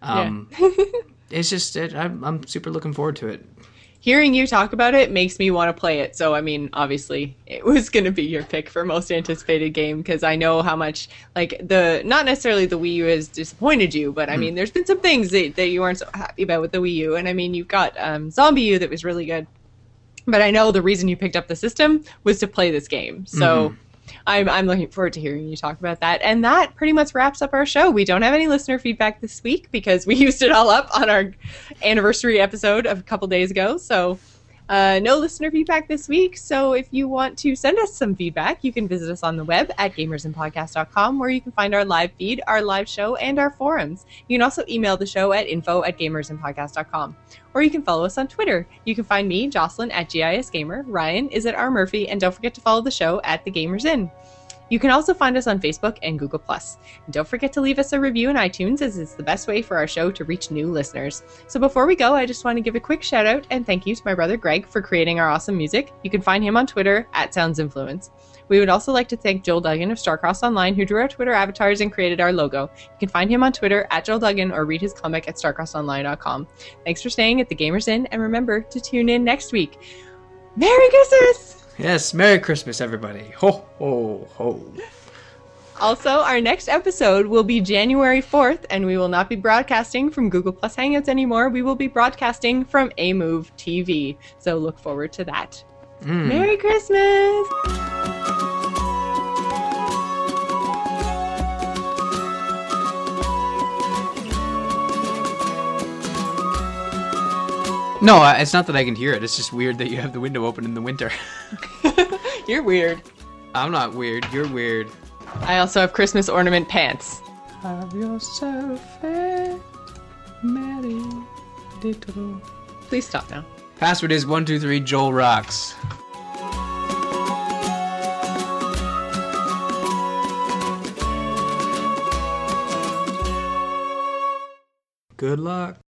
It's just, I'm super looking forward to it. Hearing you talk about it makes me want to play it. So, I mean, obviously, it was going to be your pick for most anticipated game, because I know how much, like, not necessarily the Wii U has disappointed you, but I mean, there's been some things that you weren't so happy about with the Wii U. And I mean, you've got Zombie U that was really good. But I know the reason you picked up the system was to play this game. So I'm looking forward to hearing you talk about that. And that pretty much wraps up our show. We don't have any listener feedback this week because we used it all up on our anniversary episode of a couple days ago. So no listener feedback this week. So if you want to send us some feedback, you can visit us on the web at gamersinpodcast.com, where you can find our live feed, our live show, and our forums. You can also email the show at info@gamersinpodcast.com. Or you can follow us on Twitter. You can find me, Jocelyn, at GISGamer. Ryan is at R. Murphy. And don't forget to follow the show at The Gamers Inn. You can also find us on Facebook and Google+. And don't forget to leave us a review in iTunes, as it's the best way for our show to reach new listeners. So before we go, I just want to give a quick shout out and thank you to my brother Greg for creating our awesome music. You can find him on Twitter at SoundsInfluence. We would also like to thank Joel Duggan of Starcross Online, who drew our Twitter avatars and created our logo. You can find him on Twitter at Joel Duggan, or read his comic at starcrossonline.com. Thanks for staying at The Gamers Inn, and remember to tune in next week. Merry Christmas! Yes, Merry Christmas, everybody. Ho, ho, ho. Also, our next episode will be January 4th, and we will not be broadcasting from Google Plus Hangouts anymore. We will be broadcasting from A-Move TV. So look forward to that. Merry Christmas! No, it's not that I can hear it. It's just weird that you have the window open in the winter. You're weird. I'm not weird. You're weird. I also have Christmas ornament pants. Have yourself a merry little... Please stop now. Password is 123 Joel Rocks. Good luck.